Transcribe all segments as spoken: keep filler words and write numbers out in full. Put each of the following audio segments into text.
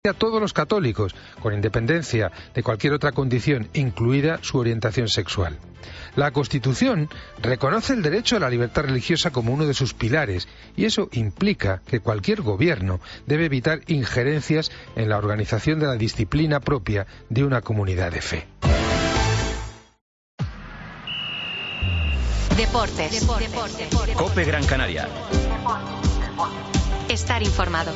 a todos los católicos, con independencia de cualquier otra condición, incluida su orientación sexual. La Constitución reconoce el derecho a la libertad religiosa como uno de sus pilares, y eso implica que cualquier gobierno debe evitar injerencias en la organización de la disciplina propia de una comunidad de fe. Deportes. Deportes. Deportes. COPE Gran Canaria. Estar informado.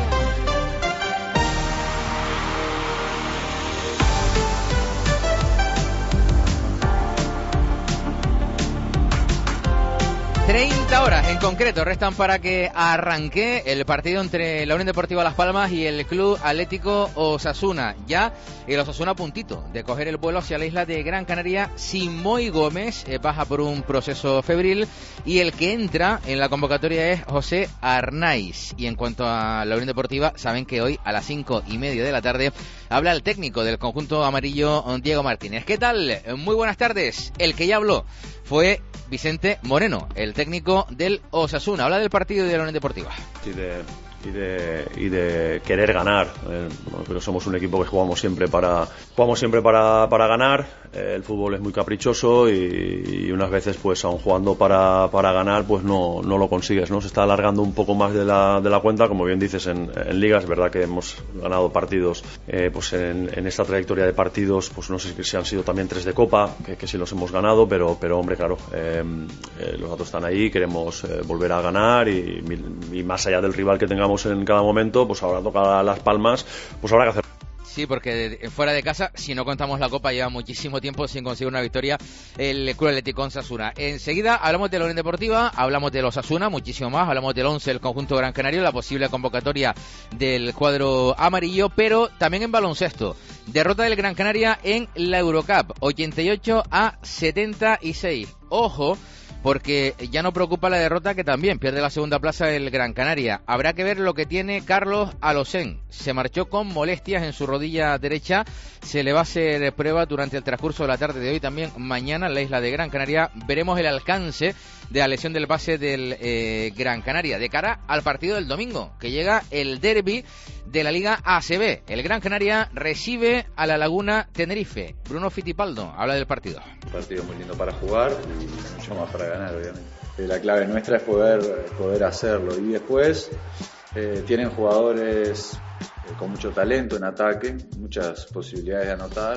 treinta horas en concreto restan para que arranque el partido entre la Unión Deportiva Las Palmas y el Club Atlético Osasuna. Ya el Osasuna a puntito de coger el vuelo hacia la isla de Gran Canaria. Simoy Gómez eh, baja por un proceso febril y el que entra en la convocatoria es José Arnaiz. Y en cuanto a la Unión Deportiva, saben que hoy a las cinco y media de la tarde habla el técnico del conjunto amarillo, Diego Martínez. ¿Qué tal? Muy buenas tardes. El que ya habló fue Vicente Moreno, el técnico del Osasuna. Habla del partido de la Unión Deportiva. Y de, y de, y de querer ganar. Eh, bueno, pero somos un equipo que jugamos siempre para jugamos siempre para, para ganar. Eh, el fútbol es muy caprichoso y, y unas veces, pues, aun jugando para, para ganar, pues no, no lo consigues, ¿no? Se está alargando un poco más de la, de la cuenta, como bien dices, en, en Liga. Es verdad que hemos ganado partidos, eh, pues en, en esta trayectoria de partidos, pues no sé si han sido también tres de Copa, que, que sí los hemos ganado, pero, pero hombre, claro, eh, eh, los datos están ahí, queremos eh, volver a ganar y, y más allá del rival que tengamos en cada momento, pues ahora toca Las Palmas, pues habrá que hacer. Sí, porque fuera de casa, si no contamos la Copa, lleva muchísimo tiempo sin conseguir una victoria el Club Atlético Osasuna. Enseguida hablamos de la Unión Deportiva, hablamos de los Osasuna, muchísimo más, hablamos del once del conjunto Gran Canario, la posible convocatoria del cuadro amarillo, pero también en baloncesto. Derrota del Gran Canaria en la Eurocup, ochenta y ocho a setenta y seis. Ojo, porque ya no preocupa la derrota, que también pierde la segunda plaza del Gran Canaria. Habrá que ver lo que tiene Carlos Alocén. Se marchó con molestias en su rodilla derecha. Se le va a hacer prueba durante el transcurso de la tarde de hoy, también mañana en la isla de Gran Canaria. Veremos el alcance de la lesión del base del eh, Gran Canaria de cara al partido del domingo, que llega el derbi de la Liga A C B. El Gran Canaria recibe a la Laguna Tenerife. Bruno Fittipaldo habla del partido. Un partido muy lindo para jugar y mucho más para ganar, obviamente. La clave nuestra es poder, poder hacerlo. Y después eh, tienen jugadores eh, con mucho talento en ataque, muchas posibilidades de anotar.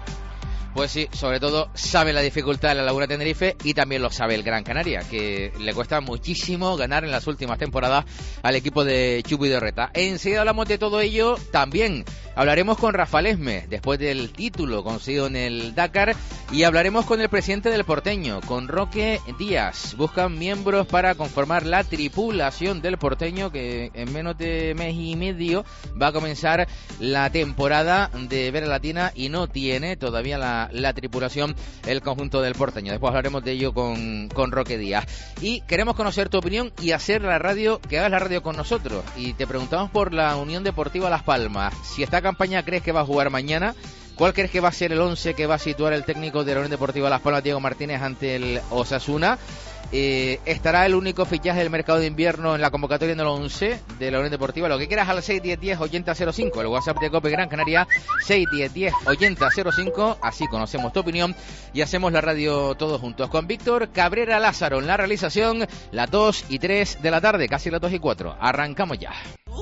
Pues sí, sobre todo sabe la dificultad de la Laguna Tenerife y también lo sabe el Gran Canaria, que le cuesta muchísimo ganar en las últimas temporadas al equipo de Chupi de Reta. Enseguida hablamos de todo ello. También hablaremos con Rafael Esme después del título conseguido en el Dakar y hablaremos con el presidente del Porteño, con Roque Díaz. Buscan miembros para conformar la tripulación del Porteño, que en menos de mes y medio va a comenzar la temporada de Vera Latina y no tiene todavía la la tripulación el conjunto del Porteño. Después hablaremos de ello con, con Roque Díaz. Y queremos conocer tu opinión y hacer la radio, que hagas la radio con nosotros. Y te preguntamos por la Unión Deportiva Las Palmas. Si esta campaña crees que va a jugar mañana, ¿cuál crees que va a ser el once que va a situar el técnico de la Unión Deportiva Las Palmas, Diego Martínez, ante el Osasuna? Eh, ¿Estará el único fichaje del mercado de invierno en la convocatoria en el once de la Unión Deportiva? Lo que quieras al seis diez diez ochenta cero cinco, el WhatsApp de COPE Gran Canaria, seis diez diez ochenta cero cinco. Así conocemos tu opinión y hacemos la radio todos juntos. Con Víctor Cabrera Lázaro en la realización, las dos y tres de la tarde, casi las dos y cuatro. Arrancamos ya.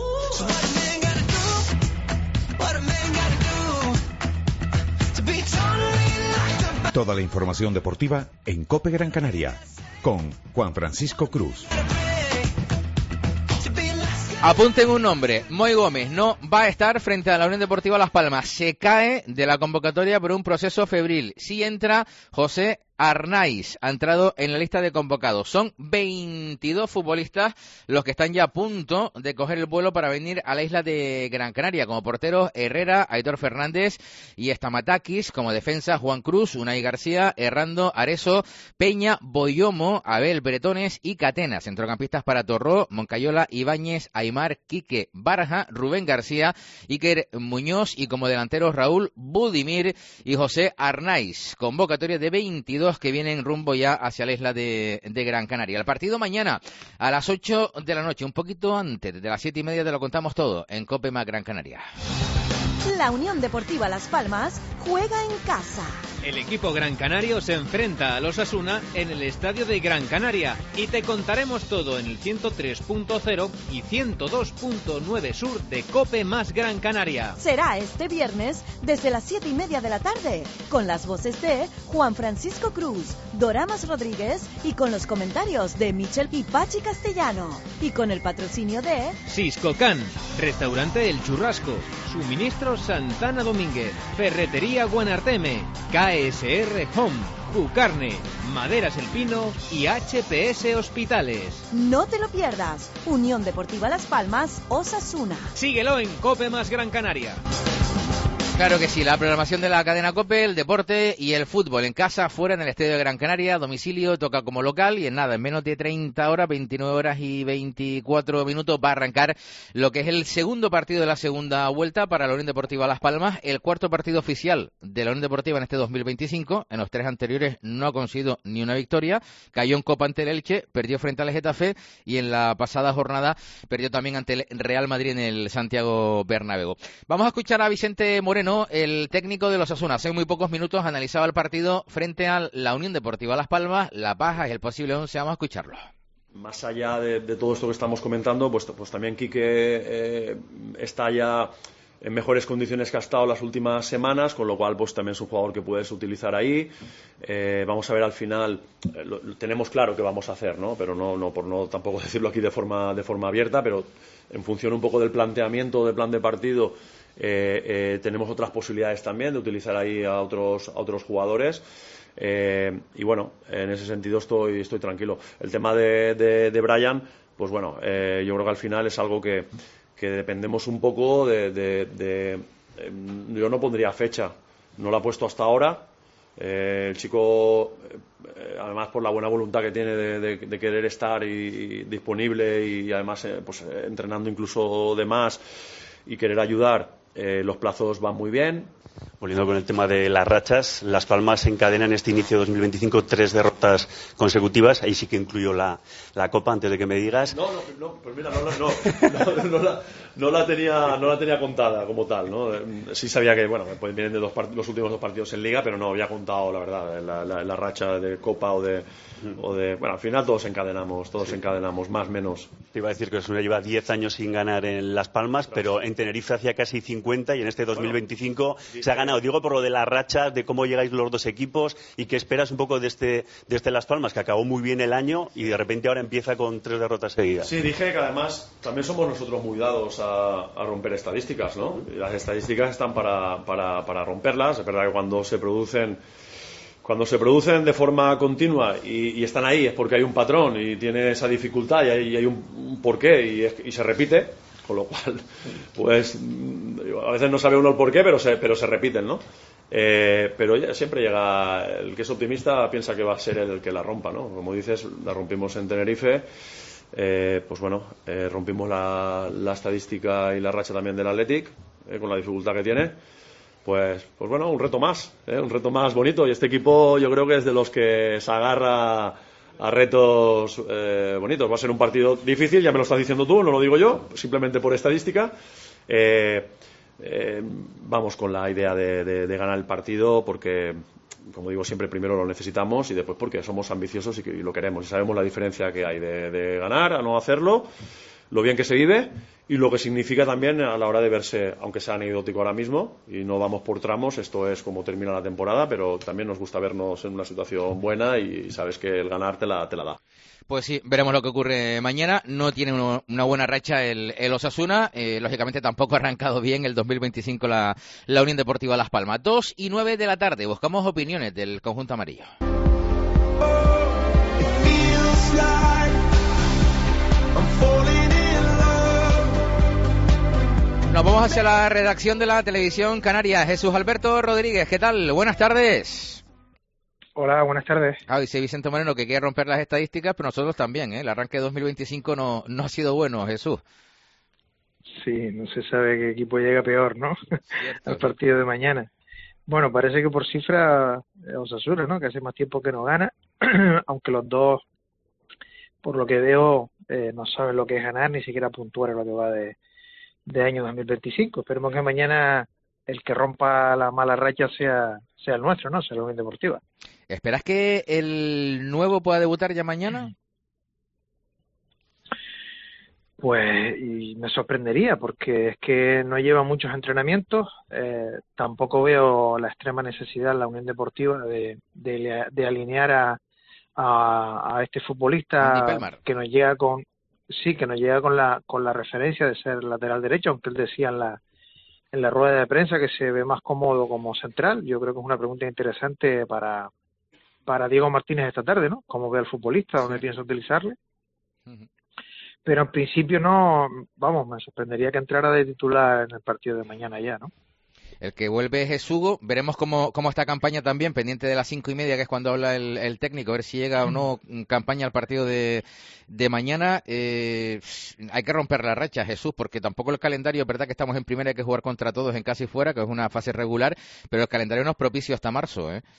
Toda la información deportiva en COPE Gran Canaria, con Juan Francisco Cruz. Apunten un nombre, Moy Gómez no va a estar frente a la Unión Deportiva Las Palmas. Se cae de la convocatoria por un proceso febril. Sí entra José Arnaiz, ha entrado en la lista de convocados. Son veintidós futbolistas los que están ya a punto de coger el vuelo para venir a la isla de Gran Canaria. Como porteros, Herrera, Aitor Fernández y Stamatakis. Como defensa, Juan Cruz, Unai García, Errando, Areso, Peña, Boyomo, Abel Bretones y Catena. Centrocampistas para Torró, Moncayola, Ibáñez, Aymar, Quique, Barja, Rubén García, Iker Muñoz y como delanteros Raúl Budimir y José Arnaiz. Convocatoria de veintidós partidos que vienen rumbo ya hacia la isla de, de Gran Canaria. El partido mañana a las ocho de la noche, un poquito antes, de las siete y media te lo contamos todo en COPE más Gran Canaria. La Unión Deportiva Las Palmas juega en casa. El equipo gran canario se enfrenta a los Osasuna en el estadio de Gran Canaria y te contaremos todo en el ciento tres punto cero y ciento dos punto nueve Sur de COPE más Gran Canaria. Será este viernes desde las siete y media de la tarde, con las voces de Juan Francisco Cruz, Doramas Rodríguez y con los comentarios de Michel Pipachi Castellano y con el patrocinio de Siscocan, Restaurante El Churrasco, Suministro Santana Domínguez, Ferretería Guanarteme, K S R Home, Cucarne, Maderas El Pino y H P S Hospitales. No te lo pierdas. Unión Deportiva Las Palmas, Osasuna. Síguelo en COPE más Gran Canaria. Claro que sí, la programación de la cadena COPE, el deporte y el fútbol en casa, fuera en el estadio de Gran Canaria, domicilio, toca como local y en nada, en menos de treinta horas, veintinueve horas y veinticuatro minutos va a arrancar lo que es el segundo partido de la segunda vuelta para la Unión Deportiva Las Palmas, el cuarto partido oficial de la Unión Deportiva en este dos mil veinticinco, en los tres anteriores no ha conseguido ni una victoria, cayó en Copa ante el Elche, perdió frente al Getafe y en la pasada jornada perdió también ante el Real Madrid en el Santiago Bernabéu. Vamos a escuchar a Vicente Moreno, el técnico de los Osasuna. Hace muy pocos minutos analizaba el partido frente a la Unión Deportiva Las Palmas, La Paja y el posible once. Vamos a escucharlo. Más allá de, de todo esto que estamos comentando, pues, pues también Quique eh, está ya en mejores condiciones que ha estado las últimas semanas, con lo cual pues también es un jugador que puedes utilizar ahí. Eh, vamos a ver al final, eh, lo, lo tenemos claro que vamos a hacer, ¿no? Pero no, no por no tampoco decirlo aquí de forma, de forma abierta, pero en función un poco del planteamiento, del plan de partido, Eh, eh, tenemos otras posibilidades también de utilizar ahí a otros, a otros jugadores eh, y bueno, en ese sentido estoy, estoy tranquilo. El tema de, de, de Brian, pues bueno, eh, yo creo que al final es algo que, que dependemos un poco de, de, de eh, yo no pondría fecha, no la he puesto hasta ahora. Eh, el chico, eh, además por la buena voluntad que tiene de, de, de querer estar y, y disponible y además eh, pues, eh, entrenando incluso de más y querer ayudar, Eh, los plazos van muy bien. Volviendo con el tema de las rachas, Las Palmas encadena en este inicio de dos mil veinticinco tres derrotas consecutivas. Ahí sí que incluyo la, la Copa, antes de que me digas. No, no, no pues mira, no, no, no, no, la, no, la tenía, no la tenía contada como tal, ¿no? Sí sabía que, bueno, pues vienen de dos part- los últimos dos partidos en Liga, pero no había contado, la verdad, la, la, la racha de Copa o de, o de... Bueno, al final todos encadenamos, todos sí. encadenamos, más menos. Te iba a decir que Osasuna lleva diez años sin ganar en Las Palmas, Gracias. Pero en Tenerife hacía casi cincuenta y en este dos mil veinticinco bueno, se ha ganado. Digo por lo de las rachas, de cómo llegáis los dos equipos y qué esperas un poco de este, de este Las Palmas, que acabó muy bien el año y de repente ahora empieza con tres derrotas seguidas. Sí, dije que además también somos nosotros muy dados a, a romper estadísticas, ¿no? Y las estadísticas están para, para, para romperlas. Es verdad que cuando se producen Cuando se producen de forma continua y, y están ahí es porque hay un patrón y tiene esa dificultad y hay, y hay un, un porqué y, es, y se repite, con lo cual, pues a veces no sabe uno el porqué, pero se, pero se repiten, ¿no? Eh, pero ya, siempre llega, el que es optimista piensa que va a ser el, el que la rompa, ¿no? Como dices, la rompimos en Tenerife, eh, pues bueno, eh, rompimos la, la estadística y la racha también del Athletic, eh, con la dificultad que tiene. Pues, pues bueno, un reto más, ¿eh? un reto más bonito. Y este equipo yo creo que es de los que se agarra a retos eh, bonitos. Va a ser un partido difícil, ya me lo estás diciendo tú, no lo digo yo, simplemente por estadística. Eh, eh, vamos con la idea de, de, de ganar el partido porque, como digo siempre, primero lo necesitamos y después porque somos ambiciosos y, que, y lo queremos. Y sabemos la diferencia que hay de, de ganar a no hacerlo, lo bien que se vive y lo que significa también a la hora de verse, aunque sea anecdótico ahora mismo y no vamos por tramos, esto es como termina la temporada, pero también nos gusta vernos en una situación buena y sabes que el ganar te la, te la da. Pues sí, veremos lo que ocurre mañana. No tiene uno, una buena racha el, el Osasuna. Eh, lógicamente tampoco ha arrancado bien el dos mil veinticinco la, la Unión Deportiva Las Palmas. Dos y nueve de la tarde. Buscamos opiniones del conjunto amarillo. Nos vamos hacia la redacción de la Televisión Canaria. Jesús Alberto Rodríguez, ¿qué tal? Buenas tardes. Hola, buenas tardes. Ah, dice Vicente Moreno que quiere romper las estadísticas, pero nosotros también, ¿eh? El arranque de dos mil veinticinco no, no ha sido bueno, Jesús. Sí, no se sabe qué equipo llega peor, ¿no? Al partido de mañana. Bueno, parece que por cifra eh, Osasuna, ¿no? Que hace más tiempo que no gana, aunque los dos, por lo que veo, eh, no saben lo que es ganar, ni siquiera puntuar en lo que va de, de año dos mil veinticinco. Esperemos que mañana el que rompa la mala racha sea, sea el nuestro, ¿no? Sea la Unión Deportiva. ¿Esperas que el nuevo pueda debutar ya mañana? Pues y me sorprendería, porque es que no lleva muchos entrenamientos, eh, tampoco veo la extrema necesidad en la Unión Deportiva de, de, de alinear a, a, a este futbolista que nos llega con sí que nos llega con la con la referencia de ser lateral derecho, aunque él decía en la en la rueda de prensa que se ve más cómodo como central. Yo creo que es una pregunta interesante para para Diego Martínez esta tarde, ¿no? ¿Cómo ve al futbolista? ¿Dónde piensa utilizarle? Uh-huh. Pero en principio no, vamos, me sorprendería que entrara de titular en el partido de mañana ya, ¿no? El que vuelve es Hugo. Veremos cómo, cómo está campaña también, pendiente de las cinco y media, que es cuando habla el, el técnico, a ver si llega o no campaña al partido de, de mañana. Eh, hay que romper la racha, Jesús, porque tampoco el calendario, es verdad que estamos en primera, hay que jugar contra todos en casa y fuera, que es una fase regular, pero el calendario no es propicio hasta marzo, ¿eh?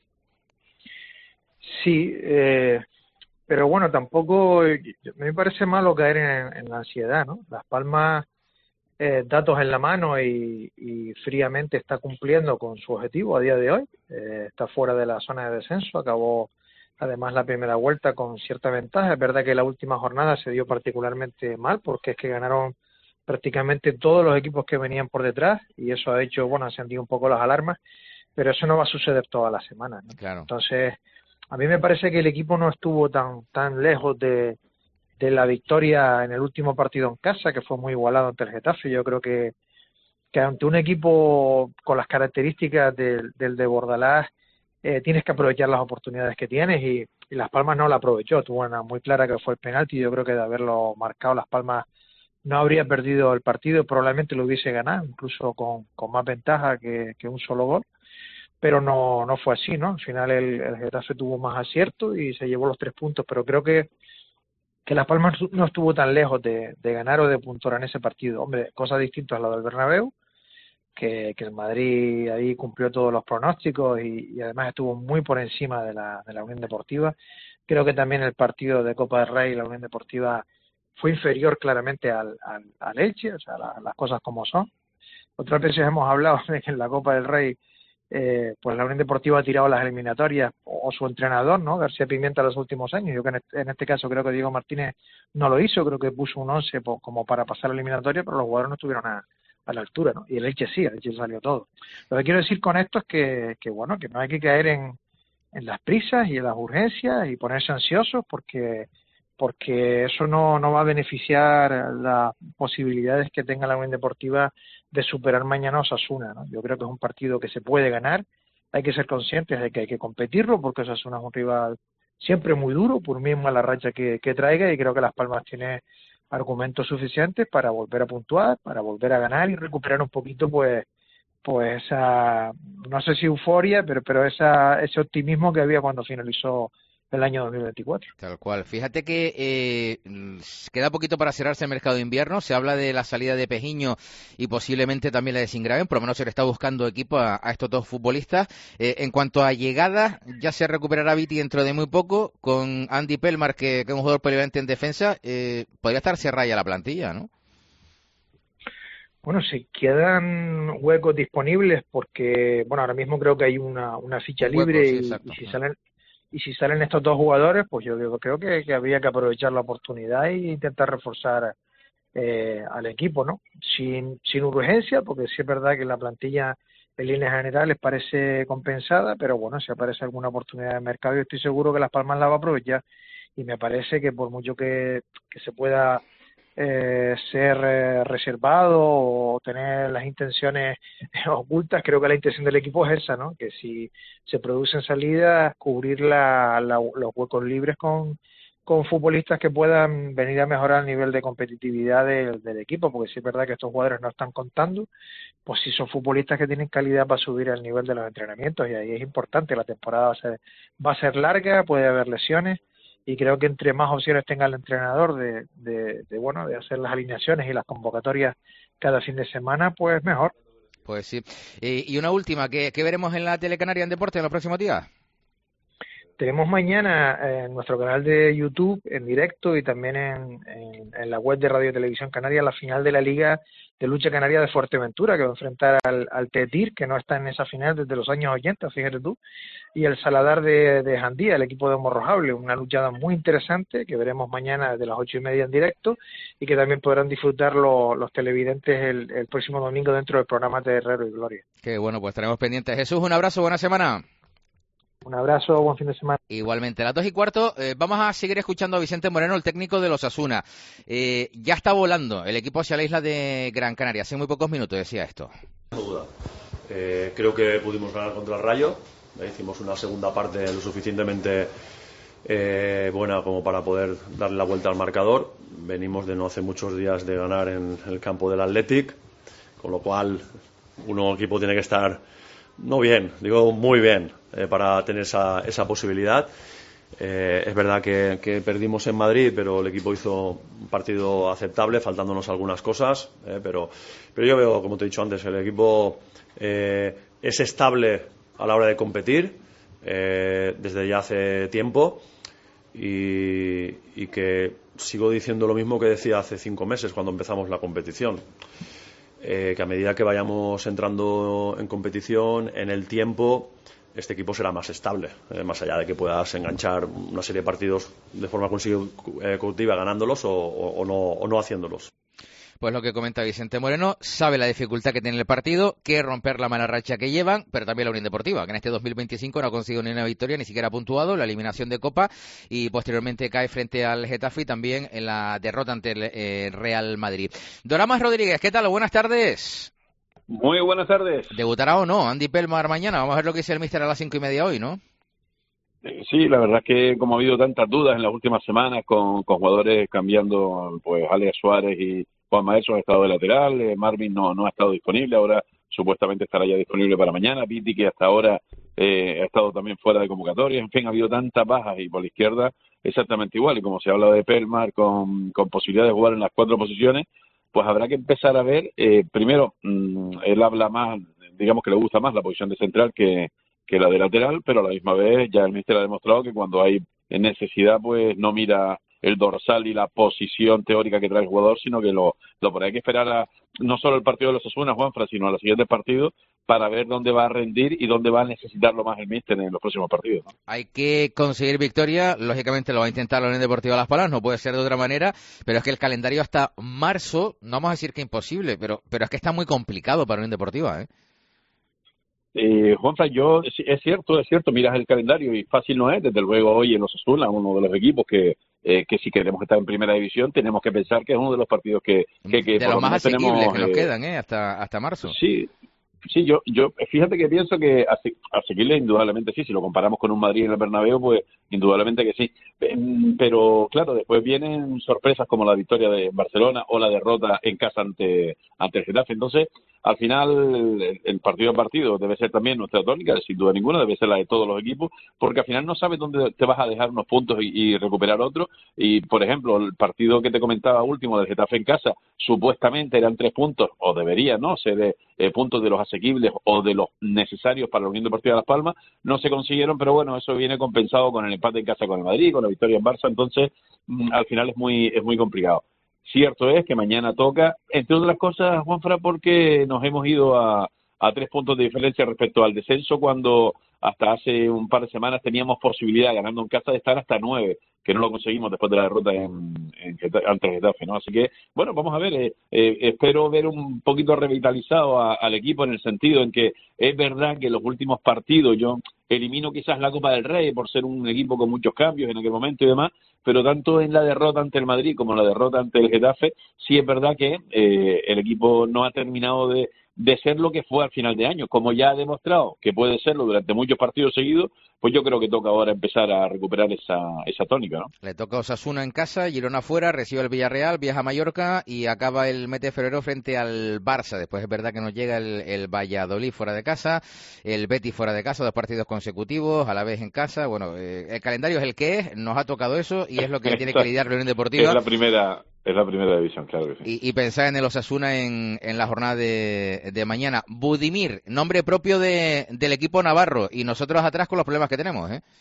Sí, eh... pero bueno, tampoco me parece malo caer en, en la ansiedad, ¿no? Las Palmas, eh, datos en la mano y, y fríamente está cumpliendo con su objetivo a día de hoy. Eh, está fuera de la zona de descenso, acabó además la primera vuelta con cierta ventaja. Es verdad que la última jornada se dio particularmente mal porque es que ganaron prácticamente todos los equipos que venían por detrás y eso ha hecho, bueno, encendido un poco las alarmas, pero eso no va a suceder toda la semana, ¿no? Claro. Entonces, a mí me parece que el equipo no estuvo tan tan lejos de, de la victoria en el último partido en casa, que fue muy igualado ante el Getafe. Yo creo que, que ante un equipo con las características del, del de Bordalás, eh, tienes que aprovechar las oportunidades que tienes y, y Las Palmas no la aprovechó. Tuvo una muy clara que fue el penalti. Yo creo que de haberlo marcado Las Palmas no habría perdido el partido, probablemente lo hubiese ganado, incluso con, con más ventaja que, que un solo gol. Pero no no fue así, ¿no? Al final el, el Getafe tuvo más acierto y se llevó los tres puntos, pero creo que que Las Palmas no estuvo tan lejos de, de ganar o de puntuar en ese partido. Hombre, cosas distintas a lo del Bernabéu, que, que el Madrid ahí cumplió todos los pronósticos y, y además estuvo muy por encima de la, de la Unión Deportiva. Creo que también el partido de Copa del Rey, la Unión Deportiva fue inferior claramente al, al, al Elche, o sea, la, las cosas como son. Otras veces hemos hablado de que en la Copa del Rey Eh, pues la Unión Deportiva ha tirado las eliminatorias o, o su entrenador, ¿no? García Pimienta los últimos años. Yo que en este, en este caso creo que Diego Martínez no lo hizo, creo que puso un once po, como para pasar la eliminatoria, pero los jugadores no estuvieron a, a la altura, ¿no? Y el Elche sí, el Elche salió todo. Lo que quiero decir con esto es que, que bueno, que no hay que caer en, en las prisas y en las urgencias y ponerse ansiosos porque porque eso no, no va a beneficiar las posibilidades que tenga la Unión Deportiva de superar mañana a Osasuna, ¿no? Yo creo que es un partido que se puede ganar, hay que ser conscientes de que hay que competirlo porque Osasuna es un rival siempre muy duro, por misma la racha que, que traiga, y creo que Las Palmas tiene argumentos suficientes para volver a puntuar, para volver a ganar y recuperar un poquito pues pues esa, no sé si euforia, pero pero esa ese optimismo que había cuando finalizó el año dos mil veinticuatro. Tal cual. Fíjate que eh, queda poquito para cerrarse el mercado de invierno. Se habla de la salida de Pejiño y posiblemente también la de Singraven. Por lo menos se le está buscando equipo a, a estos dos futbolistas. Eh, en cuanto a llegadas, ya se recuperará Viti dentro de muy poco. Con Andy Pelmar, que, que es un jugador polivalente en defensa, eh, podría estar cerrada ya la plantilla, ¿no? Bueno, si quedan huecos disponibles porque, bueno, ahora mismo creo que hay una, una ficha libre. Huecos, sí, y, y si salen... Y si salen estos dos jugadores, pues yo digo, creo que, que habría que aprovechar la oportunidad e intentar reforzar eh, al equipo, ¿no? Sin, sin urgencia, porque sí es verdad que la plantilla en líneas generales parece compensada, pero bueno, si aparece alguna oportunidad de mercado, yo estoy seguro que Las Palmas la va a aprovechar. Y me parece que por mucho que, que se pueda eh, ser eh, reservado o tener las intenciones ocultas, creo que la intención del equipo es esa, ¿no? Que si se producen salidas, cubrir la, la, los huecos libres con, con futbolistas que puedan venir a mejorar el nivel de competitividad del, del equipo, porque si es verdad que estos jugadores no están contando, pues si son futbolistas que tienen calidad para subir el nivel de los entrenamientos, y ahí es importante. La temporada va a ser, va a ser larga, puede haber lesiones, y creo que entre más opciones tenga el entrenador de, de, de bueno de hacer las alineaciones y las convocatorias cada fin de semana, pues mejor. Pues sí. Y, y una última, ¿qué, ¿qué veremos en la Telecanaria en Deporte en los próximos días? Tenemos mañana eh, en nuestro canal de YouTube en directo y también en, en, en la web de Radio Televisión Canaria la final de la Liga de Lucha Canaria de Fuerteventura, que va a enfrentar al, al Tetir, que no está en esa final desde los años ochenta, fíjate tú, y el Saladar de, de Jandía, el equipo de Morrojable, una luchada muy interesante que veremos mañana desde las ocho y media en directo y que también podrán disfrutar lo, los televidentes el, el próximo domingo dentro del programa de Herrero y Gloria. Qué bueno, pues estaremos pendientes. Jesús, un abrazo, buena semana. Un abrazo, buen fin de semana. Igualmente, a las dos y cuarto eh, vamos a seguir escuchando a Vicente Moreno, el técnico de los Osasuna. Eh, ya está volando el equipo hacia la isla de Gran Canaria. Hace muy pocos minutos decía esto. No duda. Eh, creo que pudimos ganar contra el Rayo. Eh, hicimos una segunda parte lo suficientemente eh, buena como para poder darle la vuelta al marcador. Venimos de no hace muchos días de ganar en el campo del Athletic, con lo cual uno equipo tiene que estar no bien, digo muy bien, eh, para tener esa, esa posibilidad. Eh, es verdad que, que perdimos en Madrid, pero el equipo hizo un partido aceptable, faltándonos algunas cosas, eh, pero, pero yo veo, como te he dicho antes, el equipo eh, es estable a la hora de competir eh, desde ya hace tiempo y, y que sigo diciendo lo mismo que decía hace cinco meses cuando empezamos la competición. Eh, que a medida que vayamos entrando en competición, en el tiempo, este equipo será más estable, eh, más allá de que puedas enganchar una serie de partidos de forma consecutiva ganándolos o, o, o, no, o no haciéndolos. Pues lo que comenta Vicente Moreno, sabe la dificultad que tiene el partido, que romper la mala racha que llevan, pero también la Unión Deportiva, que en este dos mil veinticinco no ha conseguido ni una victoria, ni siquiera ha puntuado, la eliminación de Copa, y posteriormente cae frente al Getafe y también en la derrota ante el eh, Real Madrid. Doramas Rodríguez, ¿qué tal? Buenas tardes. Muy buenas tardes. ¿Debutará o no Andy Pelmar mañana? Vamos a ver lo que dice el míster a las cinco y media hoy, ¿no? Sí, la verdad es que como ha habido tantas dudas en las últimas semanas con, con jugadores cambiando, pues Alex Suárez y Juan Maestro ha estado de lateral, eh, Marvin no, no ha estado disponible, ahora supuestamente estará ya disponible para mañana, Piti que hasta ahora eh, ha estado también fuera de convocatoria, en fin, ha habido tantas bajas y por la izquierda exactamente igual, y como se habla de Pelmar con, con posibilidad de jugar en las cuatro posiciones, pues habrá que empezar a ver, eh, primero, mmm, él habla más, digamos que le gusta más la posición de central que, que la de lateral, pero a la misma vez ya el míster ha demostrado que cuando hay necesidad pues no mira el dorsal y la posición teórica que trae el jugador, sino que lo, lo por ahí hay que esperar a no solo el partido de los Osasuna, Juanfran, sino a los siguientes partidos para ver dónde va a rendir y dónde va a necesitarlo más el míster en los próximos partidos, ¿no? Hay que conseguir victoria, lógicamente lo va a intentar la Unión Deportiva Las Palmas, no puede ser de otra manera, pero es que el calendario hasta marzo, no vamos a decir que imposible, pero, pero es que está muy complicado para la Unión Deportiva, ¿eh? Eh, Juanfran, yo, es cierto, es cierto, miras el calendario y fácil no es, desde luego hoy en los Osasuna, uno de los equipos que eh, que si queremos estar en primera división tenemos que pensar que es uno de los partidos que, que, que de por los lo más menos asequibles tenemos, que nos eh, quedan, ¿eh? Hasta, hasta marzo. Sí, sí, yo, yo, fíjate que pienso que ase- asequible indudablemente sí, si lo comparamos con un Madrid en el Bernabéu, pues indudablemente que sí. Pero claro, después vienen sorpresas como la victoria de Barcelona o la derrota en casa ante, ante el Getafe. Entonces, al final, el, el partido a partido debe ser también nuestra tónica, sin duda ninguna, debe ser la de todos los equipos, porque al final no sabes dónde te vas a dejar unos puntos y, y recuperar otros. Y, por ejemplo, el partido que te comentaba último del Getafe en casa, supuestamente eran tres puntos, o debería, ¿no?, ser eh, puntos de los asequibles o de los necesarios para la Unión Deportiva Las Palmas, no se consiguieron, pero bueno, eso viene compensado con el empate en casa con el Madrid, con la victoria en Barça, entonces mm, al final es muy es muy complicado. Cierto es que mañana toca, entre otras cosas, Juanfran, porque nos hemos ido a, a tres puntos de diferencia respecto al descenso, cuando hasta hace un par de semanas teníamos posibilidad, ganando en casa, de estar hasta nueve, que no lo conseguimos después de la derrota en, en Getafe, ante el Getafe, ¿no? Así que, bueno, vamos a ver, eh, eh, espero ver un poquito revitalizado a, al equipo en el sentido en que es verdad que en los últimos partidos yo elimino quizás la Copa del Rey por ser un equipo con muchos cambios en aquel momento y demás, pero tanto en la derrota ante el Madrid como en la derrota ante el Getafe, sí es verdad que eh, el equipo no ha terminado de de ser lo que fue al final de año, como ya ha demostrado que puede serlo durante muchos partidos seguidos, pues yo creo que toca ahora empezar a recuperar esa esa tónica, ¿no? Le toca Osasuna en casa, Girona fuera, recibe el Villarreal, viaja a Mallorca y acaba el mes de febrero frente al Barça. Después es verdad que nos llega el, el Valladolid fuera de casa, el Betis fuera de casa, dos partidos consecutivos, a la vez en casa. Bueno, eh, el calendario es el que es, nos ha tocado eso y es lo que tiene que lidiar la Unión Deportiva. Es la primera... Es la primera división, claro que sí. Y, y pensar en el Osasuna en, en la jornada de, de mañana. Budimir, nombre propio de, del equipo navarro, y nosotros atrás con los problemas que tenemos, ¿eh?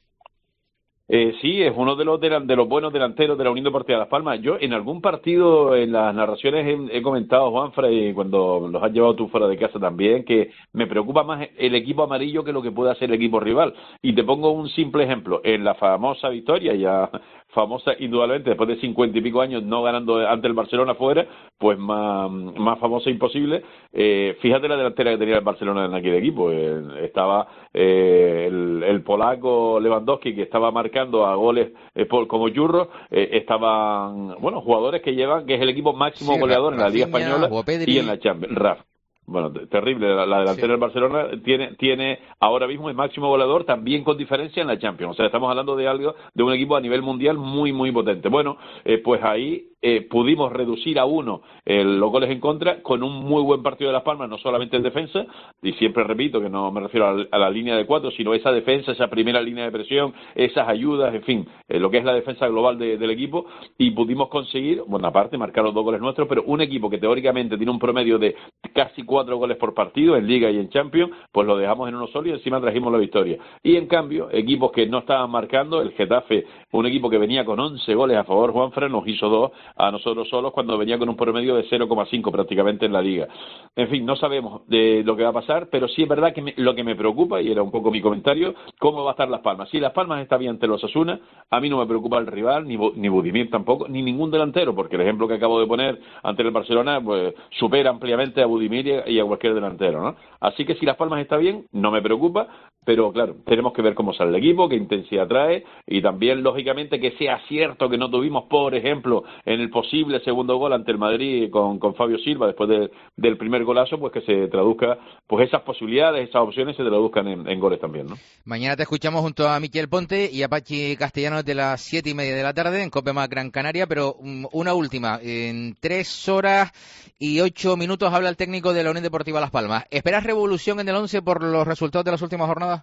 Eh, sí, es uno de los de, de los buenos delanteros de la Unión Deportiva Las Palmas. Yo en algún partido, en las narraciones, he, he comentado, Juanfra, y cuando los has llevado tú fuera de casa también, que me preocupa más el equipo amarillo que lo que puede hacer el equipo rival. Y te pongo un simple ejemplo. En la famosa victoria, ya famosa indudablemente, después de cincuenta y pico años no ganando ante el Barcelona fuera, pues más, más famosa imposible. Eh, fíjate la delantera que tenía el Barcelona en aquel equipo. Eh, estaba eh, el, el polaco Lewandowski, que estaba marcando a goles eh, por, como churros. Eh, estaban, bueno, jugadores que llevan, que es el equipo máximo sí, goleador en la Liga Española y en la Champions. Raf. Bueno, terrible, la, la delantera sí. del Barcelona tiene tiene ahora mismo el máximo goleador, también con diferencia en la Champions. O sea, estamos hablando de algo, de un equipo a nivel mundial muy, muy potente. Bueno, eh, pues ahí eh, pudimos reducir a uno eh, los goles en contra con un muy buen partido de Las Palmas, no solamente en defensa, y siempre repito que no me refiero a la, a la línea de cuatro, sino esa defensa, esa primera línea de presión, esas ayudas, en fin, eh, lo que es la defensa global de, del equipo, y pudimos conseguir, bueno, aparte, marcar los dos goles nuestros, pero un equipo que teóricamente tiene un promedio de casi cuatro goles por partido en Liga y en Champions, pues lo dejamos en uno solo y encima trajimos la victoria. Y en cambio, equipos que no estaban marcando, el Getafe, un equipo que venía con once goles a favor, Juanfran, nos hizo dos a nosotros solos cuando venía con un promedio de cero coma cinco prácticamente en la Liga. En fin, no sabemos de lo que va a pasar, pero sí es verdad que me, lo que me preocupa, y era un poco mi comentario, cómo va a estar Las Palmas. Si Las Palmas está bien ante los Osasuna, a mí no me preocupa el rival, ni, ni Budimir tampoco, ni ningún delantero, porque el ejemplo que acabo de poner ante el Barcelona, pues supera ampliamente a Budimir y a cualquier delantero, ¿no? Así que si Las Palmas está bien, no me preocupa, pero claro, tenemos que ver cómo sale el equipo, qué intensidad trae, y también, lógicamente, que sea cierto que no tuvimos, por ejemplo, en el posible segundo gol ante el Madrid con, con Fabio Silva, después de, del primer golazo, pues que se traduzca, pues esas posibilidades, esas opciones se traduzcan en, en goles también, ¿no? Mañana te escuchamos junto a Miquel Ponte y a Pachi Castellanos de las siete y media de la tarde en Copema Gran Canaria, pero um, una última, en tres horas y ocho minutos habla el técnico de la Unión Deportiva Las Palmas. ¿Esperas revolución en el once por los resultados de las últimas jornadas?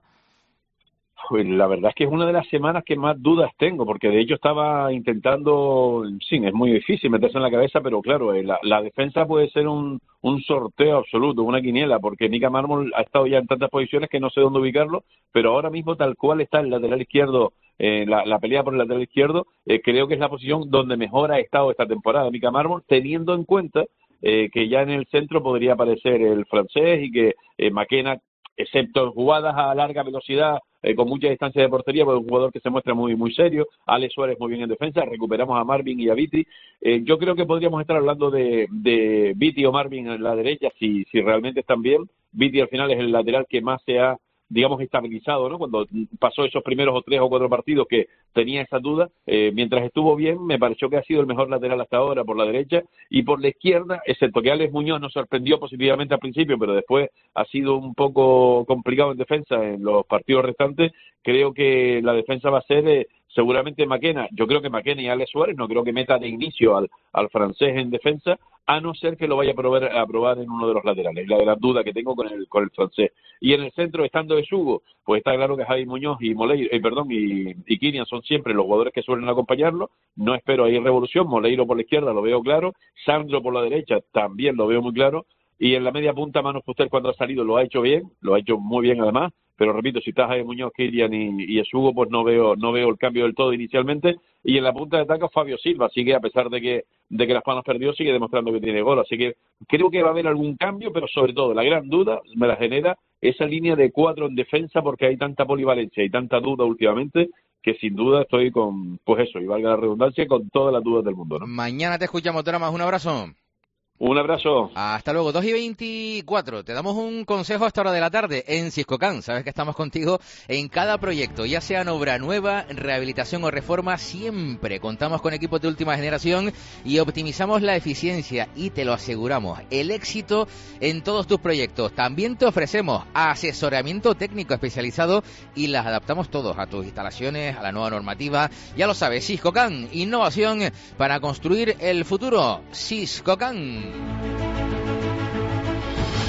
Pues la verdad es que es una de las semanas que más dudas tengo, porque de hecho estaba intentando, sí, es muy difícil meterse en la cabeza, pero claro, la, la defensa puede ser un, un sorteo absoluto, una quiniela, porque Nica Mármol ha estado ya en tantas posiciones que no sé dónde ubicarlo, pero ahora mismo tal cual está el lateral izquierdo, eh, la, la pelea por el lateral izquierdo, eh, creo que es la posición donde mejor ha estado esta temporada Nica Mármol, teniendo en cuenta eh, que ya en el centro podría aparecer el francés y que eh, Maquena, excepto en jugadas a larga velocidad, eh, con mucha distancia de portería, pues es un jugador que se muestra muy muy serio. Alex Suárez muy bien en defensa, recuperamos a Marvin y a Viti. Eh, yo creo que podríamos estar hablando de, de Viti o Marvin en la derecha, si, si realmente están bien. Viti al final es el lateral que más se ha, digamos, estabilizado, ¿no? Cuando pasó esos primeros o tres o cuatro partidos que tenía esa duda, eh, mientras estuvo bien, me pareció que ha sido el mejor lateral hasta ahora por la derecha, y por la izquierda, excepto que Alex Muñoz nos sorprendió positivamente al principio, pero después ha sido un poco complicado en defensa en los partidos restantes. Creo que la defensa va a ser eh, seguramente Maquena. Yo creo que Maquena y Alex Suárez, no creo que meta de inicio al, al francés en defensa, a no ser que lo vaya a probar, a probar en uno de los laterales. La de la duda que tengo con el con el francés. Y en el centro, estando de Sugo, pues está claro que Javi Muñoz y Moleiro, eh, perdón, y, y Kinian son siempre los jugadores que suelen acompañarlo. No espero ahí revolución. Moleiro por la izquierda lo veo claro. Sandro por la derecha también lo veo muy claro. Y en la media punta, Manu Fuster, cuando ha salido, lo ha hecho bien, lo ha hecho muy bien además. Pero repito, si está Jaime Muñoz, Kilian y, y Esugo, pues no veo no veo el cambio del todo inicialmente. Y en la punta de ataque Fabio Silva, así que a pesar de que de que Las Palmas perdió, sigue demostrando que tiene gol. Así que creo que va a haber algún cambio, pero sobre todo la gran duda me la genera esa línea de cuatro en defensa, porque hay tanta polivalencia y tanta duda últimamente que sin duda estoy con, pues eso, y valga la redundancia, con todas las dudas del mundo, ¿no? Mañana te escuchamos, Dramas. Un abrazo. Un abrazo. Hasta luego. dos y veinticuatro. Te damos un consejo a esta hora de la tarde en Ciscocan. Sabes que estamos contigo en cada proyecto, ya sea en obra nueva, rehabilitación o reforma. Siempre contamos con equipos de última generación y optimizamos la eficiencia, y te lo aseguramos, el éxito en todos tus proyectos. También te ofrecemos asesoramiento técnico especializado y las adaptamos todos a tus instalaciones, a la nueva normativa. Ya lo sabes, Ciscocan, innovación para construir el futuro. Ciscocan.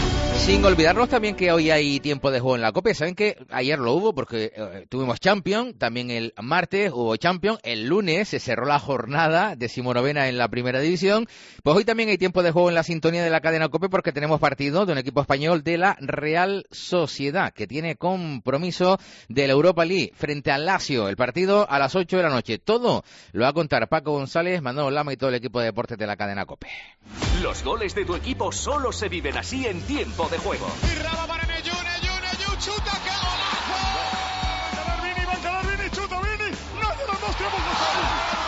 Sin olvidarnos también que hoy hay tiempo de juego en la Copa. Saben que ayer lo hubo porque eh, tuvimos Champions, también el martes hubo Champions, el lunes se cerró la jornada decimonovena en la primera división. Pues hoy también hay tiempo de juego en la sintonía de la cadena Cope porque tenemos partido de un equipo español de la Real Sociedad que tiene compromiso de la Europa League frente al Lazio. El partido a las ocho de la noche. Todo lo va a contar Paco González, Manolo Lama y todo el equipo de deportes de la cadena Cope. Los goles de tu equipo solo se viven así en tiempo de juego. Y Raba para Neyun, Neyun, Neyun, chuta, ¡qué golazo! Va Vini, va a calar Vini, chuta Vini, no de los dos tiempos pasados.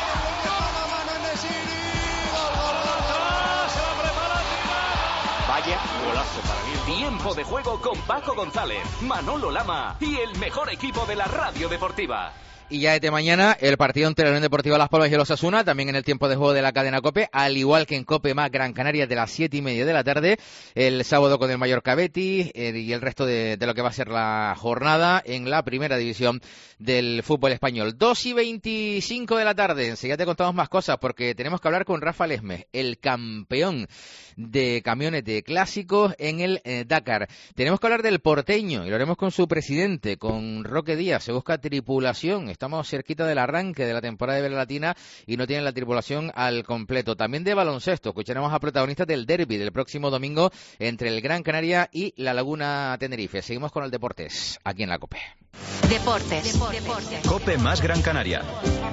Vaya golazo para mí. Tiempo de juego con Paco González, Manolo Lama y el mejor equipo de la radio deportiva. Y ya desde mañana el partido entre la Unión Deportiva Las Palmas y el Osasuna, también en el tiempo de juego de la cadena COPE, al igual que en COPE más Gran Canaria de las siete y media de la tarde, el sábado con el Mallorca Betis eh, y el resto de, de lo que va a ser la jornada en la primera división del fútbol español. dos y veinticinco de la tarde, enseguida te contamos más cosas porque tenemos que hablar con Rafa Lesmes, el campeón de camiones de clásicos en el eh, Dakar. Tenemos que hablar del Porteño y lo haremos con su presidente, con Roque Díaz. Se busca tripulación. Estamos cerquita del arranque de la temporada de Vela Latina y no tienen la tripulación al completo. También de baloncesto. Escucharemos a protagonistas del derbi del próximo domingo entre el Gran Canaria y la Laguna Tenerife. Seguimos con el Deportes aquí en la COPE. Deportes. Deportes. COPE más Gran Canaria.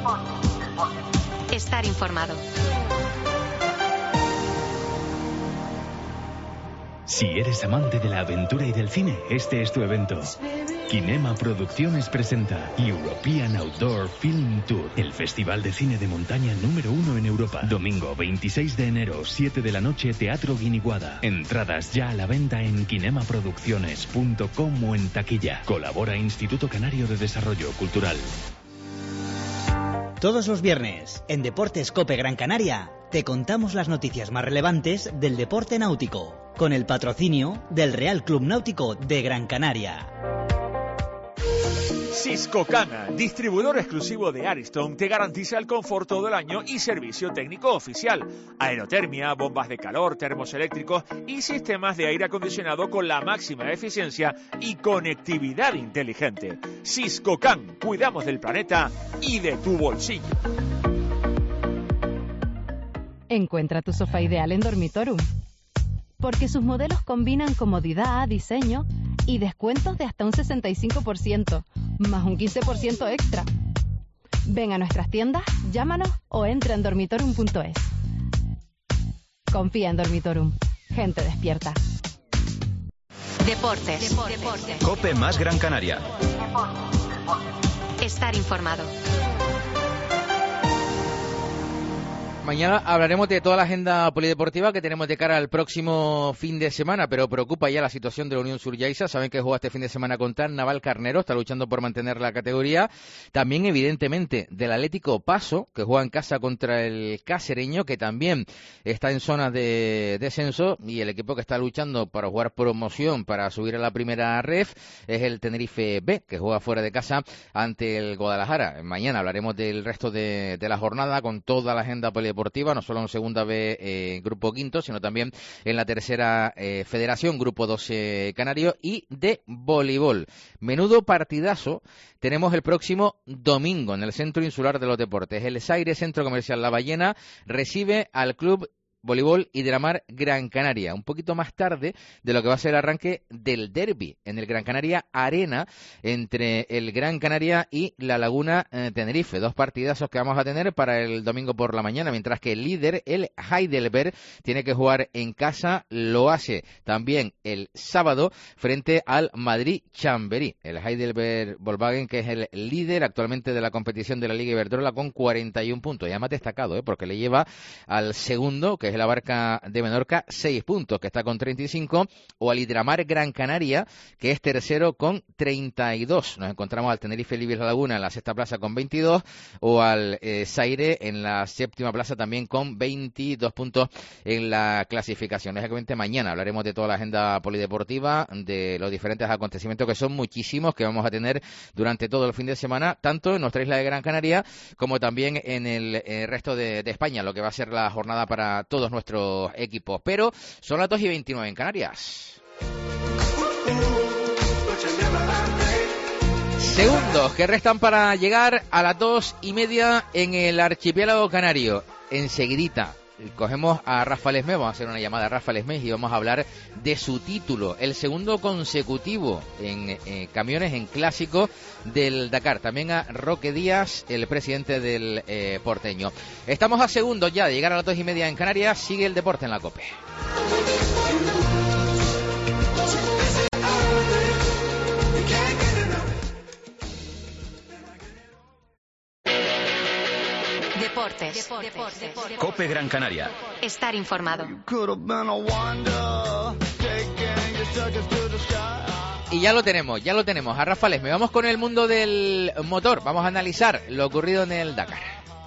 Estar informado. Si eres amante de la aventura y del cine, este es tu evento. Kinema Producciones presenta European Outdoor Film Tour, el festival de cine de montaña número uno en Europa. Domingo veintiséis de enero, siete de la noche, Teatro Guiniguada. Entradas ya a la venta en kinemaproducciones punto com o en taquilla. Colabora Instituto Canario de Desarrollo Cultural. Todos los viernes, en Deportes COPE Gran Canaria, te contamos las noticias más relevantes del deporte náutico, con el patrocinio del Real Club Náutico de Gran Canaria. Siscocana, distribuidor exclusivo de Ariston, te garantiza el confort todo el año y servicio técnico oficial. Aerotermia, bombas de calor, termos eléctricos y sistemas de aire acondicionado con la máxima eficiencia y conectividad inteligente. Siscocan, cuidamos del planeta y de tu bolsillo. Encuentra tu sofá ideal en Dormitorum, porque sus modelos combinan comodidad, diseño y descuentos de hasta un sesenta y cinco por ciento, más un quince por ciento extra. Ven a nuestras tiendas, llámanos o entra en dormitorum punto es. Confía en Dormitorum. Gente despierta. Deportes. Deportes. COPE más Gran Canaria. Estar informado. Mañana hablaremos de toda la agenda polideportiva que tenemos de cara al próximo fin de semana, pero preocupa ya la situación de la Unión Suryaisa. Saben que juega este fin de semana contra Naval Carnero, está luchando por mantener la categoría. También, evidentemente, del Atlético Paso, que juega en casa contra el Cacereño, que también está en zona de descenso, y el equipo que está luchando para jugar promoción, para subir a la primera ref, es el Tenerife B, que juega fuera de casa ante el Guadalajara. Mañana hablaremos del resto de, de la jornada con toda la agenda polideportiva. Deportiva, no solo en segunda B, eh, grupo quinto, sino también en la tercera eh, federación, grupo doce canario, y de voleibol. Menudo partidazo tenemos el próximo domingo en el Centro Insular de los Deportes. El Zaire Centro Comercial La Ballena recibe al club Voleibol Hidramar Gran Canaria, un poquito más tarde de lo que va a ser el arranque del derbi en el Gran Canaria Arena entre el Gran Canaria y la Laguna eh, Tenerife. Dos partidazos que vamos a tener para el domingo por la mañana, mientras que el líder, el Heidelberg, tiene que jugar en casa, lo hace también el sábado frente al Madrid Chamberí. El Heidelberg Volkswagen, que es el líder actualmente de la competición de la Liga Iberdrola con cuarenta y un puntos, ya más destacado, ¿eh? porque le lleva al segundo, que es la Barca de Menorca, seis puntos, que está con treinta y cinco, o al Hidramar Gran Canaria, que es tercero con treinta y dos. Nos encontramos al Tenerife Libres La Laguna en la sexta plaza con veintidós, o al eh, Zaire en la séptima plaza también con veintidós puntos en la clasificación. Exactamente mañana hablaremos de toda la agenda polideportiva, de los diferentes acontecimientos, que son muchísimos, que vamos a tener durante todo el fin de semana, tanto en nuestra isla de Gran Canaria como también en el eh, resto de, de España, lo que va a ser la jornada para todos nuestros equipos. Pero son las dos y veintinueve en Canarias. Segundos que restan para llegar a las dos y media en el archipiélago canario. Enseguidita cogemos a Rafa Lesmes, vamos a hacer una llamada a Rafa Lesmes y vamos a hablar de su título, el segundo consecutivo en eh, camiones en clásico del Dakar. También a Roque Díaz, el presidente del eh, Porteño. Estamos a segundos ya de llegar a las dos y media en Canarias. Sigue el deporte en la COPE. Deportes. Deportes. COPE Gran Canaria. Estar informado. Y ya lo tenemos, ya lo tenemos. A Rafa Lesmes. Vamos con el mundo del motor. Vamos a analizar lo ocurrido en el Dakar.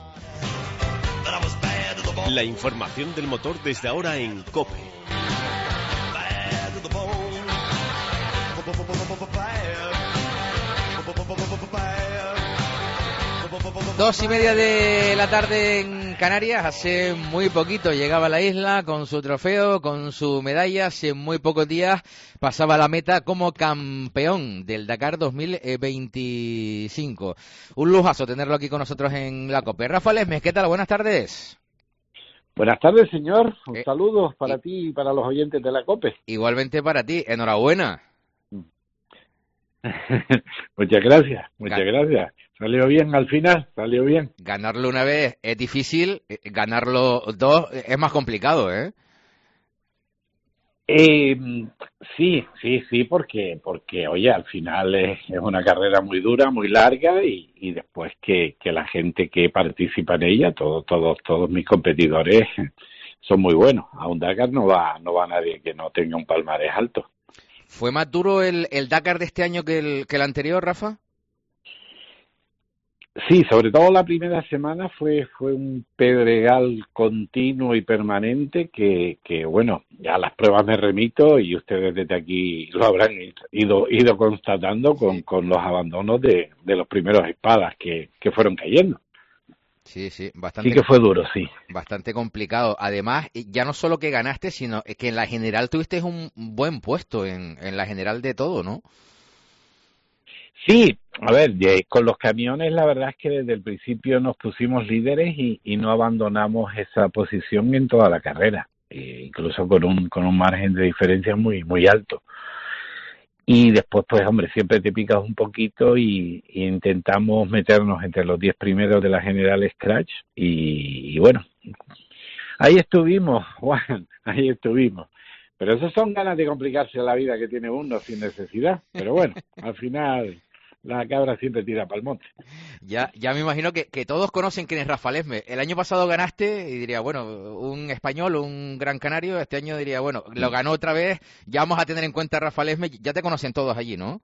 La información del motor desde ahora en COPE. Dos y media de la tarde en Canarias. Hace muy poquito llegaba a la isla con su trofeo, con su medalla. Hace muy pocos días pasaba la meta como campeón del Dakar dos mil veinticinco. Un lujazo tenerlo aquí con nosotros en la COPE. Rafa Lesmes, ¿qué tal? Buenas tardes. Buenas tardes, señor. Un eh, saludo para y, ti y para los oyentes de la COPE. Igualmente para ti. Enhorabuena. Muchas gracias, muchas gracias. Salió bien al final, salió bien. Ganarlo una vez es difícil, ganarlo dos es más complicado, ¿eh? Eh, sí, sí, sí, porque, porque oye, al final es, es una carrera muy dura, muy larga y, y después que, que la gente que participa en ella, todos, todos, todos mis competidores son muy buenos. A un Dakar no va, no va nadie que no tenga un palmarés alto. ¿Fue más duro el, el Dakar de este año que el, que el anterior, Rafa? Sí, sobre todo la primera semana fue fue un pedregal continuo y permanente que, que bueno, ya las pruebas me remito y ustedes desde aquí lo habrán ido ido constatando con, con los abandonos de, de los primeros espadas que, que fueron cayendo. Sí, sí, bastante. Sí que fue duro, sí. Bastante complicado. Además, ya no solo que ganaste, sino que en la general tuviste un buen puesto en, en la general de todo, ¿no? Sí, a ver, con los camiones la verdad es que desde el principio nos pusimos líderes y, y no abandonamos esa posición en toda la carrera, e incluso con un con un margen de diferencia muy muy alto. Y después, pues hombre, siempre te picas un poquito y, y intentamos meternos entre los diez primeros de la general Scratch y, y bueno, ahí estuvimos, Juan, ahí estuvimos. Pero esas son ganas de complicarse la vida que tiene uno sin necesidad. Pero bueno, al final la cabra siempre tira para el monte. Ya, ya me imagino que, que todos conocen quién es Rafa Lesmes. El año pasado ganaste y diría, bueno, un español, un gran canario. Este año diría, bueno, lo ganó otra vez, ya vamos a tener en cuenta a Rafa Lesmes. Ya te conocen todos allí, ¿no?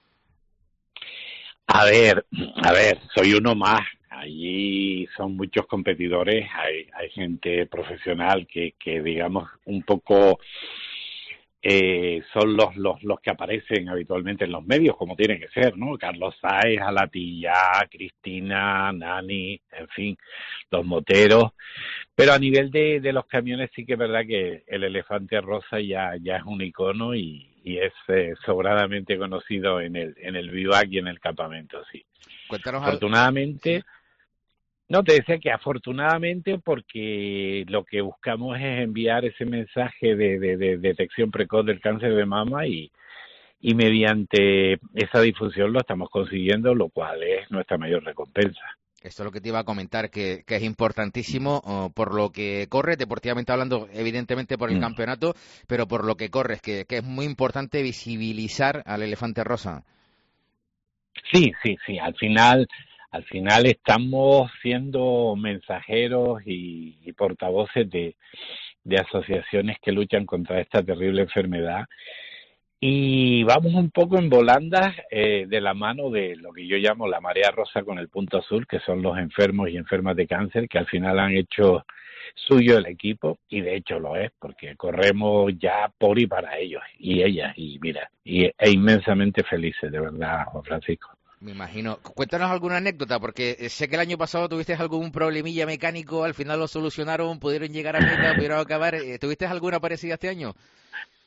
A ver, a ver, soy uno más. Allí son muchos competidores, hay, hay gente profesional que, que digamos, un poco eh, son los, los los que aparecen habitualmente en los medios, como tiene que ser, ¿no? Carlos Sáez, Alatilla, Cristina, Nani, en fin, los moteros. Pero a nivel de, de los camiones sí que es verdad que el elefante rosa ya, ya es un icono y, y es eh, sobradamente conocido en el, en el vivac y en el campamento, sí. Cuéntanos Afortunadamente... Al... No, te decía que afortunadamente porque lo que buscamos es enviar ese mensaje de, de, de detección precoz del cáncer de mama y, y mediante esa difusión lo estamos consiguiendo, lo cual es nuestra mayor recompensa. Esto es lo que te iba a comentar, que, que es importantísimo oh, por lo que corres, deportivamente hablando, evidentemente por el mm. campeonato, pero por lo que corres, que, que es muy importante visibilizar al elefante rosa. Sí, sí, sí, al final... Al final estamos siendo mensajeros y, y portavoces de, de asociaciones que luchan contra esta terrible enfermedad y vamos un poco en volandas eh, de la mano de lo que yo llamo la marea rosa con el punto azul, que son los enfermos y enfermas de cáncer que al final han hecho suyo el equipo y de hecho lo es porque corremos ya por y para ellos y ellas y mira, y, e inmensamente felices, de verdad, Juan Francisco. Me imagino. Cuéntanos alguna anécdota, porque sé que el año pasado tuviste algún problemilla mecánico, al final lo solucionaron, pudieron llegar a meta, pudieron acabar. ¿Tuviste alguna parecida este año?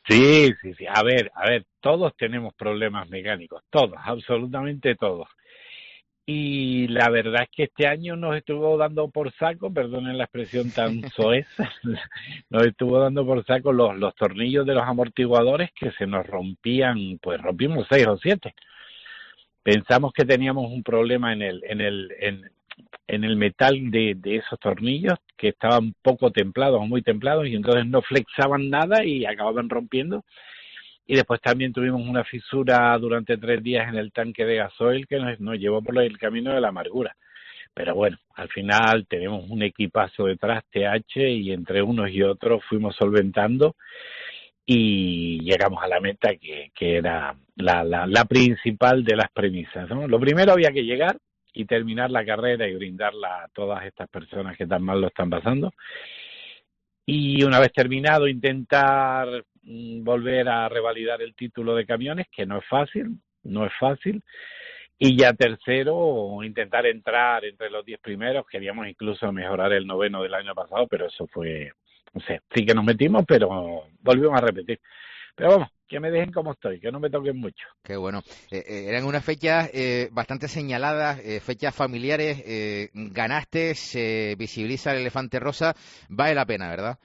Sí, sí, sí. A ver, a ver, todos tenemos problemas mecánicos, todos, absolutamente todos. Y la verdad es que este año nos estuvo dando por saco, perdonen la expresión tan soeza, nos estuvo dando por saco los, los tornillos de los amortiguadores que se nos rompían, pues rompimos seis o siete. Pensamos que teníamos un problema en el, en el, en, en el metal de, de esos tornillos, que estaban poco templados o muy templados, y entonces no flexaban nada y acababan rompiendo. Y después también tuvimos una fisura durante tres días en el tanque de gasoil que nos, nos llevó por el camino de la amargura. Pero bueno, al final tenemos un equipazo detrás, T H, y entre unos y otros fuimos solventando y llegamos a la meta que, que era la, la, la principal de las premisas, ¿no? Lo primero había que llegar y terminar la carrera y brindarla a todas estas personas que tan mal lo están pasando. Y una vez terminado, intentar mm, volver a revalidar el título de camiones, que no es fácil, no es fácil. Y ya tercero, intentar entrar entre los diez primeros. Queríamos incluso mejorar el noveno del año pasado, pero eso fue, no sé, sí que nos metimos, pero volvimos a repetir. Pero vamos, que me dejen como estoy, que no me toquen mucho. Qué bueno. Eh, eh, eran unas fechas eh, bastante señaladas, eh, fechas familiares. Eh, ganaste, se visibiliza el elefante rosa. Vale la pena, ¿verdad?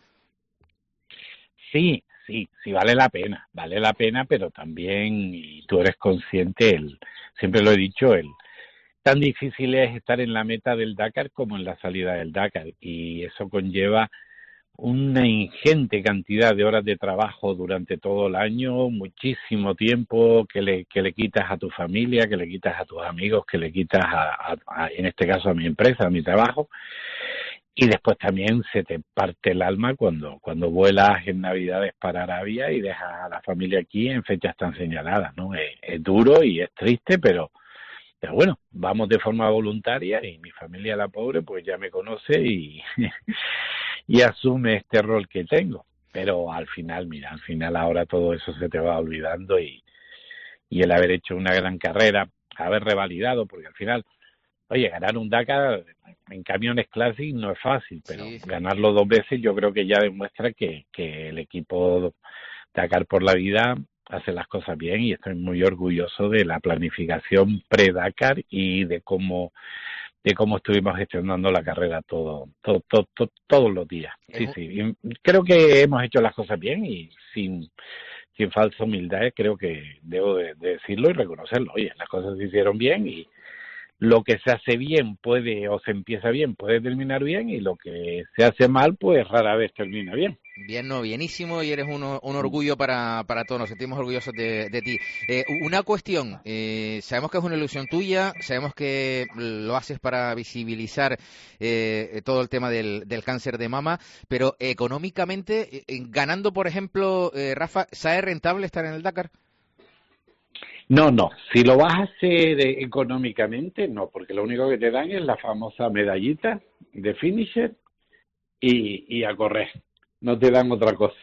Sí, sí, sí vale la pena, vale la pena, pero también, y tú eres consciente, el, siempre lo he dicho, el tan difícil es estar en la meta del Dakar como en la salida del Dakar, y eso conlleva una ingente cantidad de horas de trabajo durante todo el año, muchísimo tiempo que le que le quitas a tu familia, que le quitas a tus amigos, que le quitas a, a, a en este caso a mi empresa, a mi trabajo, y después también se te parte el alma cuando cuando vuelas en Navidades para Arabia y dejas a la familia aquí en fechas tan señaladas, ¿no? Es, es duro y es triste, pero Pero bueno, vamos de forma voluntaria y mi familia, la pobre, pues ya me conoce y, y asume este rol que tengo. Pero al final, mira, al final ahora todo eso se te va olvidando y, y el haber hecho una gran carrera, haber revalidado, porque al final, oye, ganar un Dakar en camiones Classic no es fácil, pero sí, sí. ganarlo dos veces yo creo que ya demuestra que, que el equipo Dakar por la Vida hace las cosas bien y estoy muy orgulloso de la planificación pre-Dakar y de cómo de cómo estuvimos gestionando la carrera todo, todo, todo, todo todos los días. Sí, sí. Y creo que hemos hecho las cosas bien y sin sin falsa humildad creo que debo de, de decirlo y reconocerlo. Oye, las cosas se hicieron bien y lo que se hace bien puede, o se empieza bien, puede terminar bien, y lo que se hace mal, pues rara vez termina bien. Bien, no, bienísimo, y eres un, un orgullo para, para todos, nos sentimos orgullosos de, de ti. Eh, una cuestión, eh, sabemos que es una ilusión tuya, sabemos que lo haces para visibilizar eh, todo el tema del, del cáncer de mama, pero económicamente, eh, ganando, por ejemplo, eh, Rafa, ¿sale rentable estar en el Dakar? No, no, si lo vas a hacer económicamente, no, porque lo único que te dan es la famosa medallita de finisher y, y a correr, no te dan otra cosa.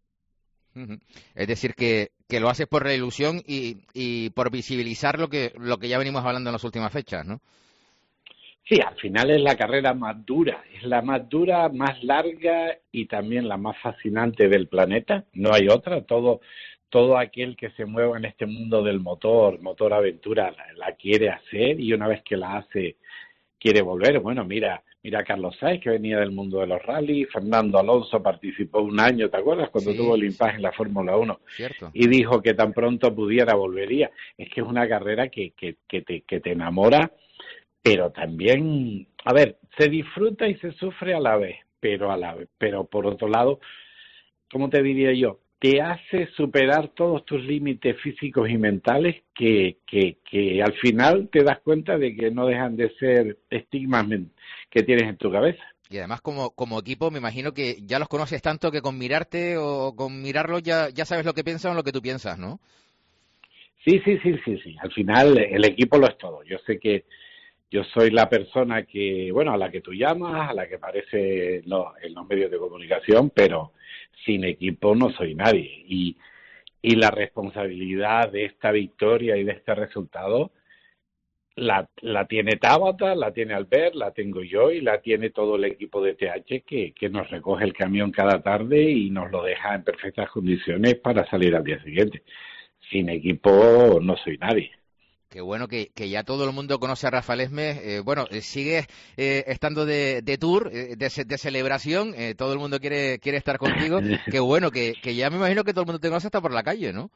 Es decir, que, que lo haces por la ilusión y, y por visibilizar lo que, lo que ya venimos hablando en las últimas fechas, ¿no? Sí, al final es la carrera más dura, es la más dura, más larga y también la más fascinante del planeta, no hay otra, todo... Todo aquel que se mueva en este mundo del motor, motor aventura, la, la quiere hacer y una vez que la hace, quiere volver. Bueno, mira, mira a Carlos Sainz, que venía del mundo de los rallies, Fernando Alonso participó un año, ¿te acuerdas? Cuando sí, tuvo el impasse en la Fórmula uno. Cierto. Y dijo que tan pronto pudiera, volvería. Es que es una carrera que, que, que, te, que te enamora, pero también, a ver, se disfruta y se sufre a la vez, pero a la vez, pero por otro lado, ¿cómo te diría yo? Te hace superar todos tus límites físicos y mentales que, que, que al final te das cuenta de que no dejan de ser estigmas que tienes en tu cabeza. Y además como, como equipo me imagino que ya los conoces tanto que con mirarte o con mirarlos ya, ya sabes lo que piensan o lo que tú piensas, ¿no? Sí, sí, sí, sí, sí. Al final el equipo lo es todo. Yo sé que yo soy la persona que, bueno, a la que tú llamas, a la que aparece en los, en los medios de comunicación, pero sin equipo no soy nadie. Y, y la responsabilidad de esta victoria y de este resultado la, la tiene Tabata, la tiene Albert, la tengo yo y la tiene todo el equipo de T H que, que nos recoge el camión cada tarde y nos lo deja en perfectas condiciones para salir al día siguiente. Sin equipo no soy nadie. Qué bueno que, que ya todo el mundo conoce a Rafa Lesmes. Eh, bueno, eh, sigue eh, estando de, de tour, eh, de, de celebración. Eh, todo el mundo quiere quiere estar contigo. Qué bueno que, que ya me imagino que todo el mundo te conoce hasta por la calle, ¿no?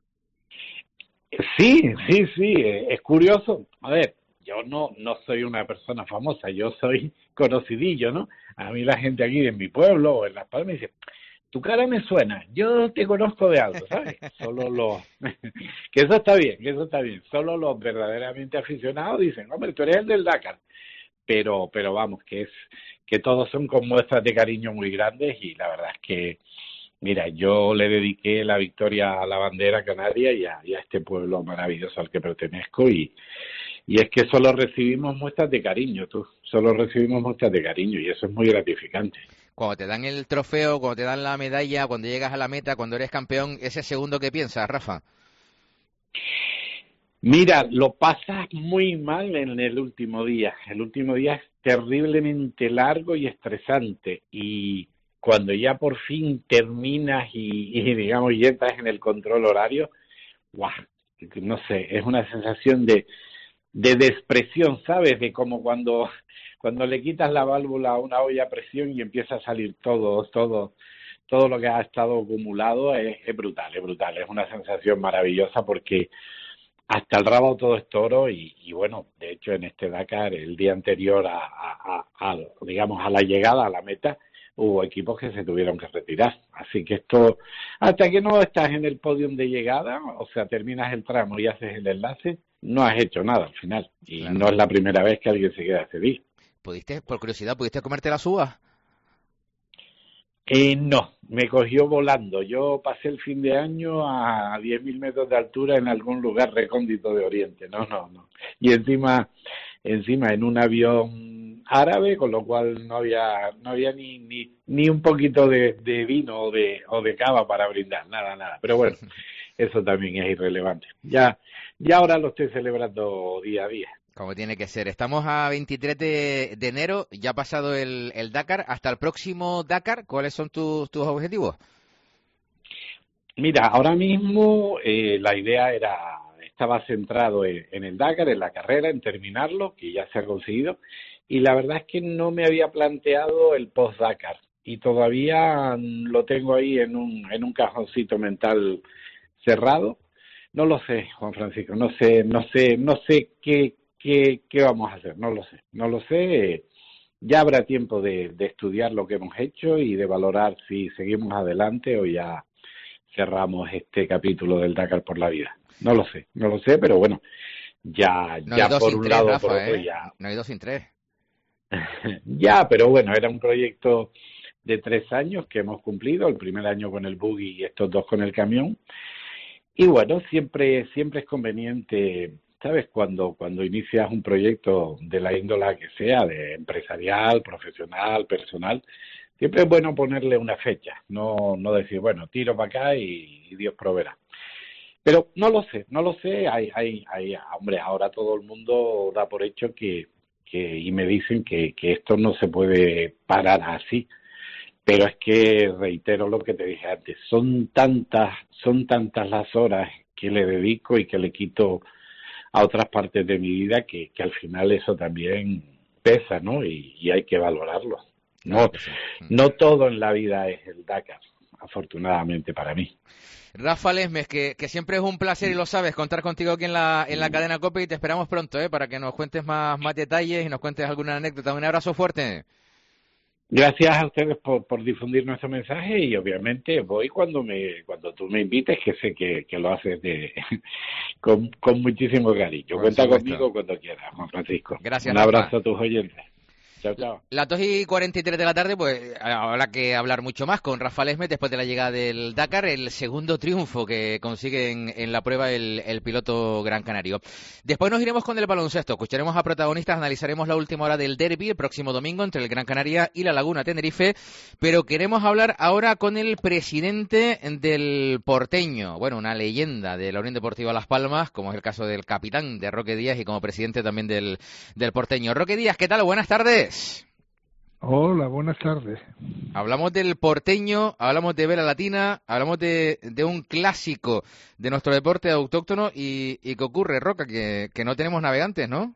Sí, sí, sí. Es curioso. A ver, yo no no soy una persona famosa. Yo soy conocidillo, ¿no? A mí la gente aquí en mi pueblo o en Las Palmas dice... Tu cara me suena, yo te conozco de algo, ¿sabes? Solo los... que eso está bien, que eso está bien. Solo los verdaderamente aficionados dicen, hombre, tú eres el del Dakar. Pero pero vamos, que es que todos son con muestras de cariño muy grandes y la verdad es que, mira, yo le dediqué la victoria a la bandera canaria y a, y a este pueblo maravilloso al que pertenezco y, y es que solo recibimos muestras de cariño, tú. Solo recibimos muestras de cariño y eso es muy gratificante. Cuando te dan el trofeo, cuando te dan la medalla, cuando llegas a la meta, cuando eres campeón, ese segundo que piensas, Rafa. Mira, lo pasas muy mal en el último día. El último día es terriblemente largo y estresante y cuando ya por fin terminas y, y digamos, y entras en el control horario, ¡guau! No sé, es una sensación de, de despresión, ¿sabes? De como cuando... Cuando le quitas la válvula a una olla a presión y empieza a salir todo, todo, todo lo que ha estado acumulado es, es brutal, es brutal. Es una sensación maravillosa porque hasta el rabo todo es toro y, y bueno, de hecho en este Dakar, el día anterior a, a, a, a, digamos, a la llegada a la meta, hubo equipos que se tuvieron que retirar. Así que esto, hasta que no estás en el podio de llegada, o sea, terminas el tramo y haces el enlace, no has hecho nada al final. Y claro, no es la primera vez que alguien se queda ese día. ¿Pudiste, por curiosidad, pudiste comerte las uvas? Eh, no, me cogió volando. Yo pasé el fin de año a diez mil metros de altura en algún lugar recóndito de Oriente. No, no, no. Y encima, encima en un avión árabe, con lo cual no había, no había ni, ni, ni un poquito de, de vino o de, o de cava para brindar, nada, nada. Pero bueno, eso también es irrelevante. Ya, ya ahora lo estoy celebrando día a día. Como tiene que ser. Estamos a veintitrés de, de enero, ya ha pasado el, el Dakar. Hasta el próximo Dakar, ¿cuáles son tus, tus objetivos? Mira, ahora mismo eh, la idea era, estaba centrado en, en el Dakar, en la carrera, en terminarlo, que ya se ha conseguido. Y la verdad es que no me había planteado el post-Dakar. Y todavía lo tengo ahí en un, en un cajoncito mental cerrado. No lo sé, Juan Francisco, no sé, no sé, no sé qué... ¿Qué, ¿Qué vamos a hacer? No lo sé, no lo sé. Ya habrá tiempo de, de estudiar lo que hemos hecho y de valorar si seguimos adelante o ya cerramos este capítulo del Dakar por la vida. No lo sé, no lo sé, pero bueno, ya, no ya por un tres, lado Rafa, por otro ¿eh? ya. No hay dos sin tres. Ya, pero bueno, era un proyecto de tres años que hemos cumplido, el primer año con el buggy y estos dos con el camión. Y bueno, siempre, siempre es conveniente... ¿Sabes? Cuando, cuando inicias un proyecto de la índola que sea, de empresarial, profesional, personal, siempre es bueno ponerle una fecha, no, no decir, bueno, tiro para acá y, y Dios proveerá. Pero no lo sé, no lo sé, hay, hay, hay, hombre, ahora todo el mundo da por hecho que, que y me dicen que, que esto no se puede parar así. Pero es que, reitero lo que te dije antes, son tantas, son tantas las horas que le dedico y que le quito a otras partes de mi vida que, que al final eso también pesa, ¿no? Y, y hay que valorarlo. No, no todo en la vida es el Dakar, afortunadamente para mí. Rafa Lesmes, que, que siempre es un placer y lo sabes, contar contigo aquí en la en la cadena COPE y te esperamos pronto, ¿eh? Para que nos cuentes más, más detalles y nos cuentes alguna anécdota. Un abrazo fuerte. Gracias a ustedes por, por difundir nuestro mensaje y obviamente voy cuando me cuando tú me invites, que sé que, que lo haces de con, con muchísimo cariño. Por Cuenta supuesto. Conmigo cuando quieras, Juan Francisco. Gracias, Un abrazo Rafa. a tus oyentes. Chao, chao. Las dos y cuarenta y tres de la tarde, pues habrá que hablar mucho más con Rafa Lesmes después de la llegada del Dakar, el segundo triunfo que consigue en, en la prueba el, el piloto gran canario. Después nos iremos con el baloncesto, escucharemos a protagonistas, analizaremos la última hora del derbi el próximo domingo entre el Gran Canaria y la Laguna Tenerife, pero queremos hablar ahora con el presidente del Porteño, bueno, una leyenda de la Unión Deportiva Las Palmas, como es el caso del capitán de Roque Díaz y como presidente también del, del Porteño. Roque Díaz, ¿qué tal? Buenas tardes. Hola, buenas tardes. Hablamos del Porteño, hablamos de Vela Latina, hablamos de, de un clásico de nuestro deporte autóctono y, y ¿qué ocurre, Roca? Que, que no tenemos navegantes, ¿no?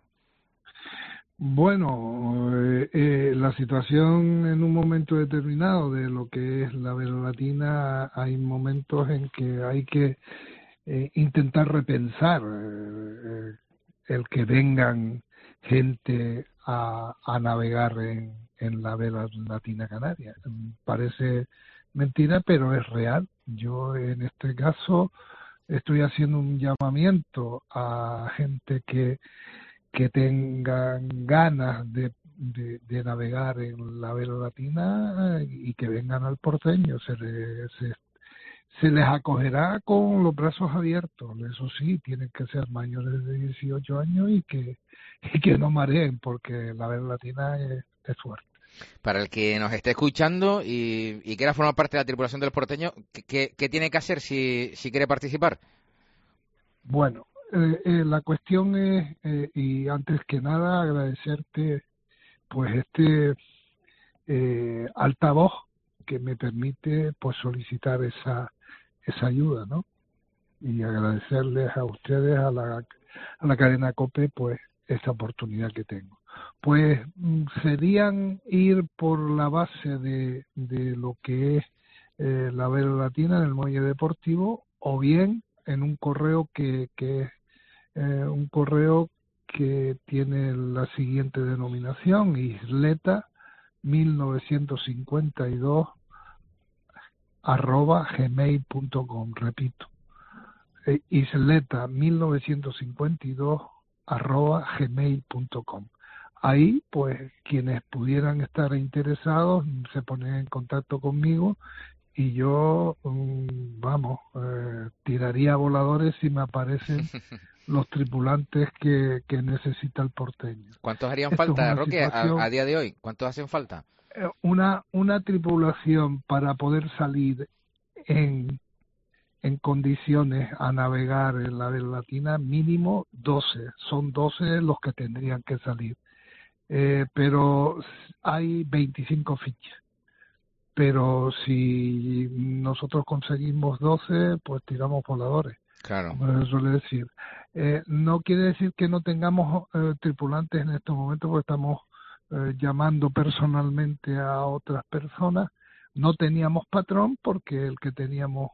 Bueno, eh, eh, la situación en un momento determinado de lo que es la Vela Latina, hay momentos en que hay que eh, intentar repensar eh, el que vengan gente a, a navegar en, en la Vela Latina Canaria. Parece mentira, pero es real. Yo en este caso estoy haciendo un llamamiento a gente que que tengan ganas de, de, de navegar en la Vela Latina y que vengan al Porteño. Se, le, se, se les acogerá con los brazos abiertos. Eso sí, tienen que ser mayores de dieciocho años y que, y que no mareen, porque la Vela Latina es, es fuerte. Para el que nos esté escuchando y, y quiera formar parte de la tripulación del Porteño, ¿qué, qué, qué tiene que hacer si, si quiere participar? Bueno, Eh, eh, la cuestión es, eh, y antes que nada agradecerte pues este eh, altavoz que me permite pues solicitar esa esa ayuda, ¿no? Y agradecerles a ustedes, a la a la cadena COPE, pues esta oportunidad que tengo. Pues serían ir por la base de, de lo que es eh, la Vela Latina en el muelle deportivo, o bien en un correo que, que es eh, un correo que tiene la siguiente denominación: isleta mil novecientos cincuenta y dos arroba gmail punto com. Repito, eh, isleta mil novecientos cincuenta y dos arroba gmail punto com. Ahí, pues, quienes pudieran estar interesados se ponen en contacto conmigo y yo, um, vamos, eh, tiraría voladores si me aparecen los tripulantes que, que necesita el Porteño. ¿Cuántos harían Esto falta, Roque, situación, a, a día de hoy? ¿Cuántos hacen falta? Una, una tripulación para poder salir en, en condiciones a navegar en la Vela Latina, mínimo doce. Son doce los que tendrían que salir. Eh, pero hay veinticinco fichas. Pero si nosotros conseguimos doce, pues tiramos voladores. Claro. Como se suele decir. Eh, no quiere decir que no tengamos eh, tripulantes en estos momentos, porque estamos eh, llamando personalmente a otras personas. No teníamos patrón porque el que teníamos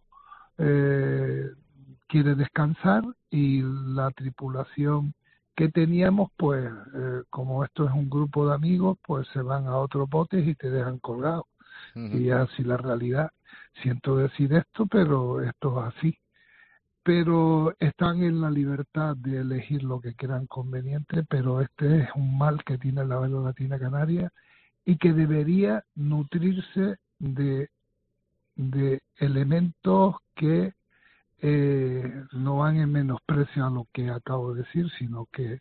eh, quiere descansar, y la tripulación que teníamos, pues eh, como esto es un grupo de amigos, pues se van a otros botes y te dejan colgado. Uh-huh. Y así la realidad. Siento decir esto, pero esto es así. Pero están en la libertad de elegir lo que crean conveniente, pero este es un mal que tiene la Vela Latina Canaria y que debería nutrirse de, de elementos que eh, no van en menosprecio a lo que acabo de decir, sino que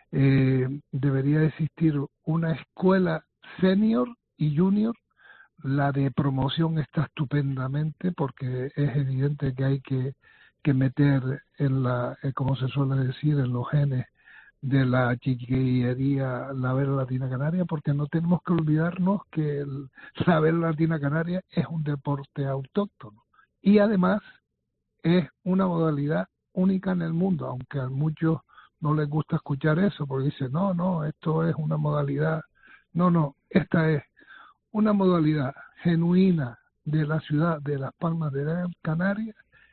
eh, debería existir una escuela senior y junior. La de promoción está estupendamente, porque es evidente que hay que que meter en la, eh, como se suele decir, en los genes de la chiquillería la Vela Latina Canaria, porque no tenemos que olvidarnos que el, la Vela Latina Canaria es un deporte autóctono y además es una modalidad única en el mundo, aunque a muchos no les gusta escuchar eso, porque dicen, no, no, esto es una modalidad, no, no, esta es una modalidad genuina de la ciudad de Las Palmas de Gran Canaria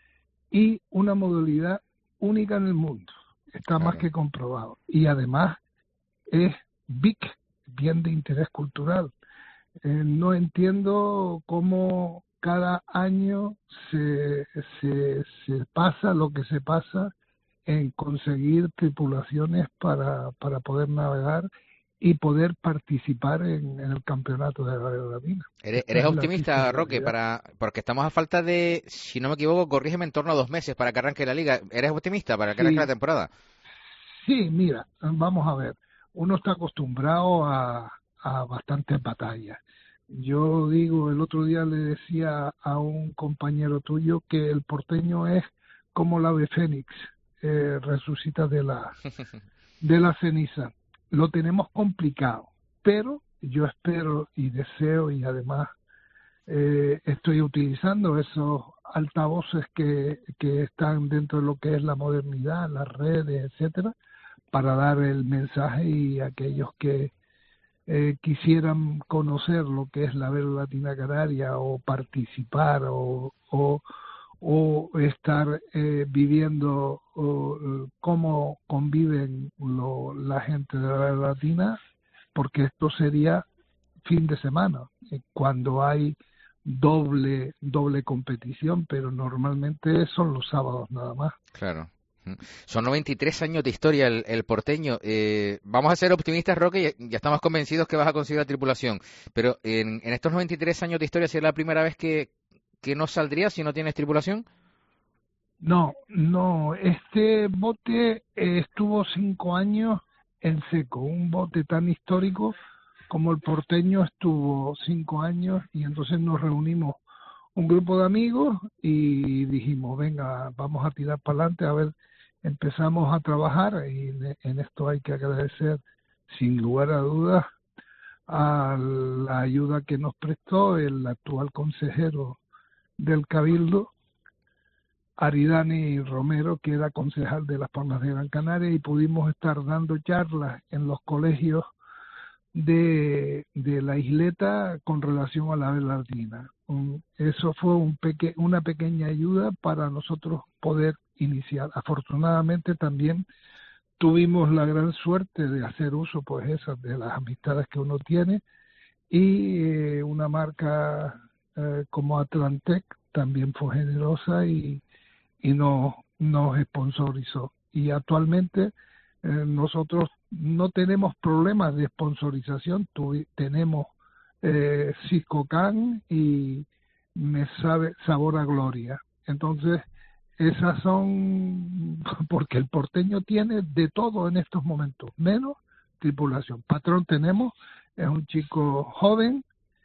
y una modalidad única en el mundo. Está claro. Más que comprobado. Y además es B I C, bien de interés cultural. Eh, no entiendo cómo cada año se, se, se pasa lo que se pasa en conseguir tripulaciones para, para poder navegar y poder participar en, en el campeonato de la Vela Latina. ¿Eres, eres optimista, Roque? Para, porque estamos a falta de, si no me equivoco, corrígeme, en torno a dos meses para que arranque la liga. ¿Eres optimista para que sí. arranque la temporada? Sí, mira, vamos a ver. Uno está acostumbrado a, a bastantes batallas. Yo digo, el otro día le decía a un compañero tuyo que el porteño es como la ave fénix, eh, resucita de la, de la ceniza. Lo tenemos complicado, pero yo espero y deseo y además eh, estoy utilizando esos altavoces que, que están dentro de lo que es la modernidad, las redes, etcétera, para dar el mensaje y aquellos que eh, quisieran conocer lo que es la Vela Latina Canaria o participar o, o, o estar eh, viviendo o, cómo conviven lo, la gente de la Vela Latina, porque esto sería fin de semana, cuando hay doble doble competición, pero normalmente son los sábados nada más. Claro. Son noventa y tres años de historia el, el porteño. Eh, vamos a ser optimistas, Roque, ya, ya estamos convencidos que vas a conseguir la tripulación, pero en, en estos noventa y tres años de historia, ¿sería la primera vez que, que no saldrías si no tienes tripulación? No, no, este bote eh, estuvo cinco años en seco, un bote tan histórico como el porteño estuvo cinco años y entonces nos reunimos un grupo de amigos y dijimos, venga, vamos a tirar para adelante, a ver, empezamos a trabajar y en esto hay que agradecer sin lugar a dudas a la ayuda que nos prestó el actual consejero del Cabildo, Aridani Romero, que era concejal de Las Palmas de Gran Canaria, y pudimos estar dando charlas en los colegios de, de la isleta con relación a la Vela Latina. Um, eso fue un peque, una pequeña ayuda para nosotros poder iniciar. Afortunadamente también tuvimos la gran suerte de hacer uso pues esas de las amistades que uno tiene y eh, una marca eh, como Atlantec también fue generosa y, y nos, nos sponsorizó. Y actualmente eh, nosotros no tenemos problemas de sponsorización, tuvi, tenemos eh, Cisco-Can y Me Sabe Sabor a Gloria. Entonces, esas son, porque el porteño tiene de todo en estos momentos, menos tripulación. Patrón tenemos, es un chico joven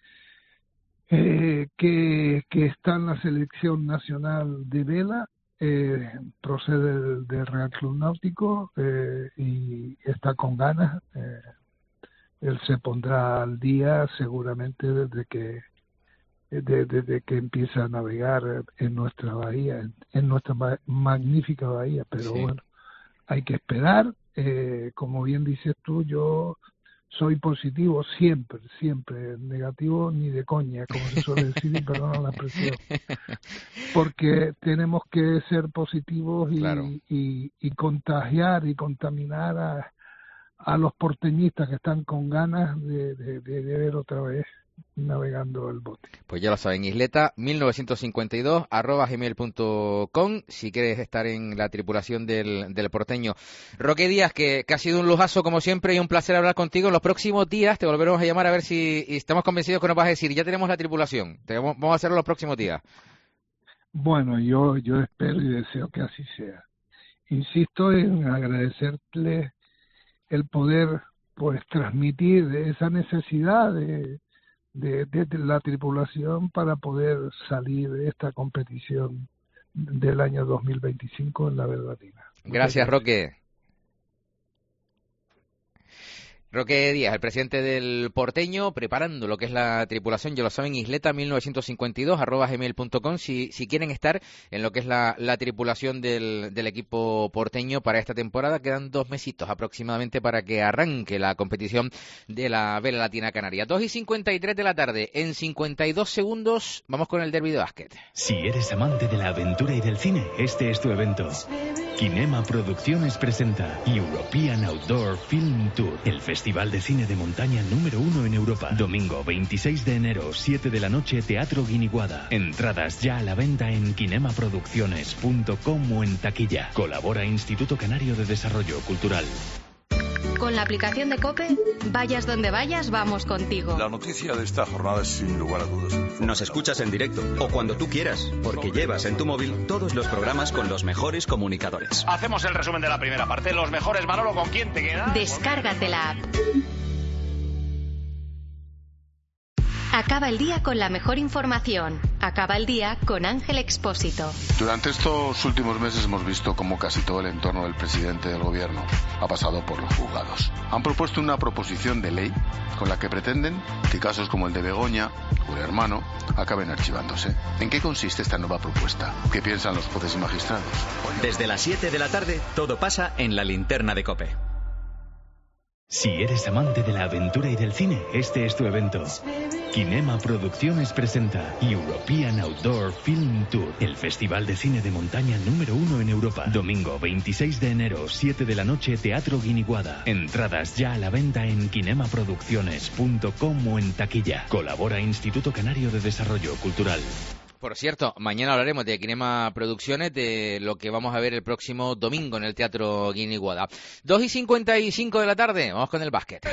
eh, que, que está en la selección nacional de vela, eh, procede del, del Real Club Náutico eh, y está con ganas. Eh, él se pondrá al día seguramente desde que Desde, desde que empieza a navegar en nuestra bahía, en, en nuestra ma magnífica bahía, pero sí. Bueno, hay que esperar, eh, como bien dices tú, yo soy positivo siempre, siempre, negativo ni de coña, como se suele decir, y perdona la expresión, porque tenemos que ser positivos y, claro. y, y contagiar y contaminar a, a los porteñistas que están con ganas de, de, de, de ver otra vez navegando el bote. Pues ya lo saben, isleta mil novecientos cincuenta y dos arroba gmail punto com si quieres estar en la tripulación del, del porteño. Roque Díaz, que, que ha sido un lujazo como siempre y un placer hablar contigo. En los próximos días te volveremos a llamar a ver si estamos convencidos que nos vas a decir, ya tenemos la tripulación, tenemos, vamos a hacerlo los próximos días. Bueno, yo, yo espero y deseo que así sea. Insisto en agradecerle el poder pues transmitir esa necesidad de De, de, de la tripulación para poder salir de esta competición del año dos mil veinticinco en la Vela Latina. Gracias, Roque. Roque Díaz, el presidente del porteño, preparando lo que es la tripulación, ya lo saben, isleta mil novecientos cincuenta y dos arroba gmail punto com si, si quieren estar en lo que es la, la tripulación del, del equipo porteño para esta temporada. Quedan dos mesitos aproximadamente para que arranque la competición de la Vela Latina Canaria. dos y cincuenta y tres de la tarde, en cincuenta y dos segundos vamos con el derbi de básquet. Si eres amante de la aventura y del cine, este es tu evento. Kinema Producciones presenta European Outdoor Film Tour, el festival de cine de montaña número uno en Europa. Domingo veintiséis de enero, siete de la noche, Teatro Guiniguada. Entradas ya a la venta en kinema producciones punto com o en taquilla. Colabora Instituto Canario de Desarrollo Cultural. Con la aplicación de COPE, vayas donde vayas, vamos contigo. La noticia de esta jornada es sin lugar a dudas. Nos escuchas en directo o cuando tú quieras, porque llevas en tu móvil todos los programas con los mejores comunicadores. Hacemos el resumen de la primera parte. Los mejores, Manolo, ¿con quién te quedas? Descárgate la app. Acaba el día con la mejor información. Acaba el día con Ángel Expósito. Durante estos últimos meses hemos visto cómo casi todo el entorno del presidente del gobierno ha pasado por los juzgados. Han propuesto una proposición de ley con la que pretenden que casos como el de Begoña o el hermano acaben archivándose. ¿En qué consiste esta nueva propuesta? ¿Qué piensan los jueces y magistrados? Desde las siete de la tarde, todo pasa en la linterna de COPE. Si eres amante de la aventura y del cine, este es tu evento. Kinema Producciones presenta European Outdoor Film Tour, el festival de cine de montaña número uno en Europa. Domingo veintiséis de enero, siete de la noche, Teatro Guiniguada. Entradas ya a la venta en kinema producciones punto com o en taquilla. Colabora Instituto Canario de Desarrollo Cultural. Por cierto, mañana hablaremos de Kinema Producciones, de lo que vamos a ver el próximo domingo en el Teatro Guiniguada. dos y cincuenta y cinco de la tarde, vamos con el básquet.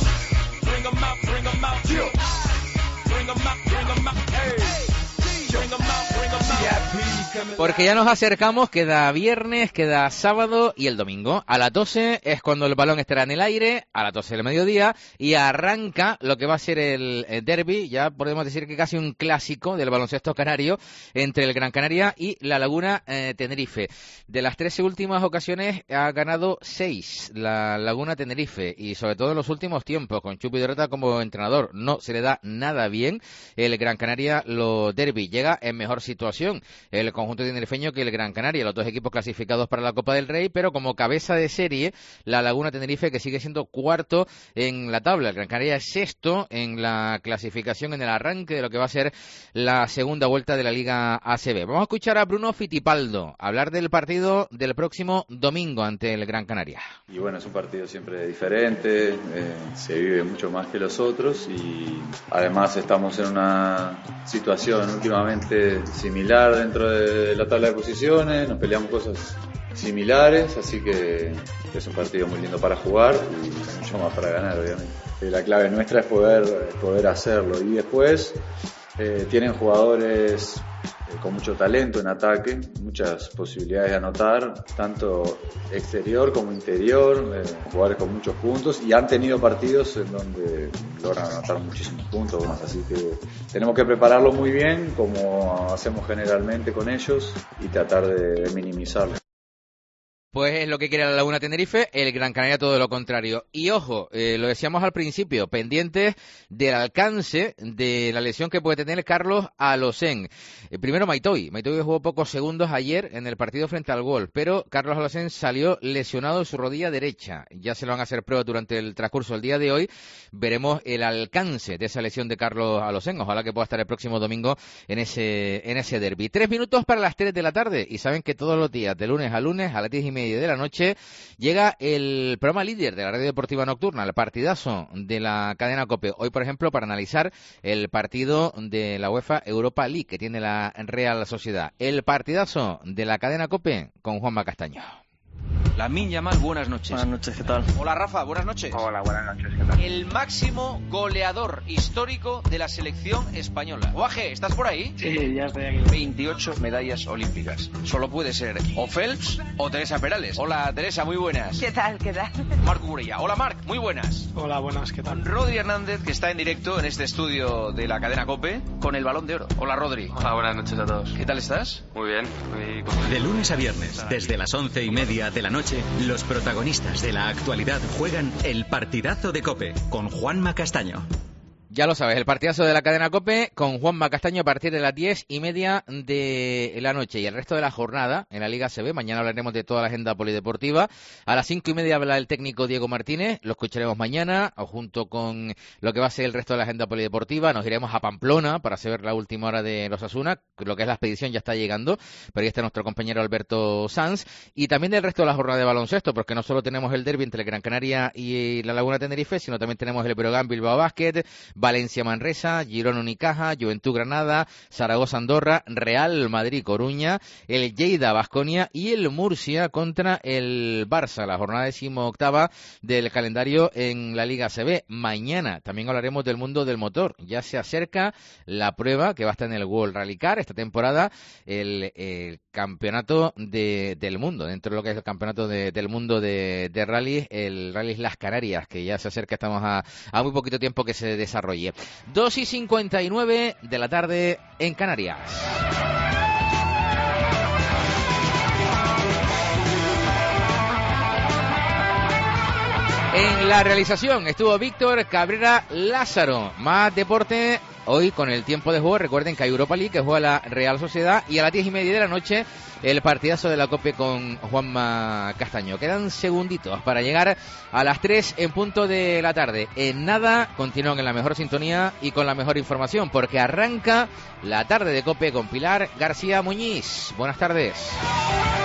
Porque ya nos acercamos, queda viernes, queda sábado y el domingo. A las doce es cuando el balón estará en el aire, a las doce del mediodía, y arranca lo que va a ser el, el derbi, ya podemos decir que casi un clásico del baloncesto canario, entre el Gran Canaria y la Laguna eh, Tenerife. De las trece últimas ocasiones ha ganado seis la Laguna Tenerife, y sobre todo en los últimos tiempos, con Chupi Dorreta como entrenador, no se le da nada bien. El Gran Canaria, lo derbi, llega en mejor situación el conjunto tenerifeño que el Gran Canaria, los dos equipos clasificados para la Copa del Rey, pero como cabeza de serie, la Laguna Tenerife, que sigue siendo cuarto en la tabla. El Gran Canaria es sexto en la clasificación, en el arranque de lo que va a ser la segunda vuelta de la Liga A C B. Vamos a escuchar a Bruno Fittipaldo hablar del partido del próximo domingo ante el Gran Canaria. Y bueno, es un partido siempre diferente, eh, se vive mucho más que los otros y además estamos en una situación últimamente similar dentro de la tabla de posiciones, nos peleamos cosas similares, así que es un partido muy lindo para jugar y mucho más para ganar, obviamente. La clave nuestra es poder, poder hacerlo y después eh, tienen jugadores eh, con mucho talento en ataque, muchas posibilidades de anotar, tanto exterior como interior, eh, jugadores con muchos puntos y han tenido partidos en donde logran anotar muchísimos puntos, así que tenemos que prepararlo muy bien como hacemos generalmente con ellos y tratar de, de minimizarlo. Pues es lo que quiere la Laguna Tenerife, el Gran Canaria todo lo contrario. Y ojo, eh, lo decíamos al principio, pendientes del alcance de la lesión que puede tener Carlos Alocén. Eh, primero Maitoy. Maitoy jugó pocos segundos ayer en el partido frente al Gol, pero Carlos Alocén salió lesionado de su rodilla derecha. Ya se lo van a hacer pruebas durante el transcurso del día de hoy. Veremos el alcance de esa lesión de Carlos Alocén. Ojalá que pueda estar el próximo domingo en ese, en ese derbi. Tres minutos para las tres de la tarde. Y saben que todos los días, de lunes a lunes, a las diez y media de la noche, llega el programa líder de la radio deportiva nocturna, el partidazo de la cadena COPE. Hoy, por ejemplo, para analizar el partido de la UEFA Europa League que tiene la Real Sociedad. El partidazo de la cadena COPE con Juanma Castaño. Lamine Yamal, buenas noches. Buenas noches, ¿qué tal? Hola Rafa, buenas noches. Hola, buenas noches, ¿qué tal? El máximo goleador histórico de la selección española. Guaje, ¿estás por ahí? Sí, ya estoy aquí. veintiocho medallas olímpicas. Solo puede ser o Phelps o Teresa Perales. Hola Teresa, muy buenas. ¿Qué tal, qué tal? Marc Burella. Hola Marc, muy buenas. Hola, buenas, ¿qué tal? Rodri Hernández, que está en directo en este estudio de la cadena COPE con el Balón de Oro. Hola Rodri. Hola, buenas noches a todos. ¿Qué tal estás? Muy bien, muy contento. De lunes a viernes, desde las once y media de la noche, los protagonistas de la actualidad juegan el partidazo de COPE con Juanma Castaño. Ya lo sabes, el partidazo de la cadena COPE con Juanma Castaño a partir de las diez y media de la noche. Y el resto de la jornada en la Liga A C B, mañana hablaremos de toda la agenda polideportiva. A las cinco y media habla el técnico Diego Martínez, lo escucharemos mañana, junto con lo que va a ser el resto de la agenda polideportiva. Nos iremos a Pamplona para saber la última hora de los Osasuna, lo que es la expedición ya está llegando, pero ahí está nuestro compañero Alberto Sanz. Y también del resto de la jornada de baloncesto, porque no solo tenemos el derbi entre el Gran Canaria y la Laguna Tenerife, sino también tenemos el Breogán Bilbao Basket, Valencia-Manresa, Girona-Unicaja, Juventud-Granada, Zaragoza-Andorra, Real Madrid-Coruña, el Lleida-Baskonia y el Murcia contra el Barça, la jornada decimoctava del calendario en la Liga A C B. Mañana también hablaremos del mundo del motor. Ya se acerca la prueba que va a estar en el World Rally Car esta temporada, el, el campeonato de, del mundo, dentro de lo que es el campeonato de, del mundo de, de rally, el Rally Las Canarias, que ya se acerca, estamos a, a muy poquito tiempo que se desarrolle. dos y cincuenta y nueve de la tarde en Canarias. En la realización estuvo Víctor Cabrera Lázaro. Más deporte hoy con el tiempo de juego. Recuerden que hay Europa League, que juega la Real Sociedad, y a las diez y media de la noche el partidazo de la COPE con Juanma Castaño. Quedan segunditos para llegar a las tres en punto de la tarde. En nada continúan en la mejor sintonía y con la mejor información, porque arranca la tarde de COPE con Pilar García Muñiz. Buenas tardes.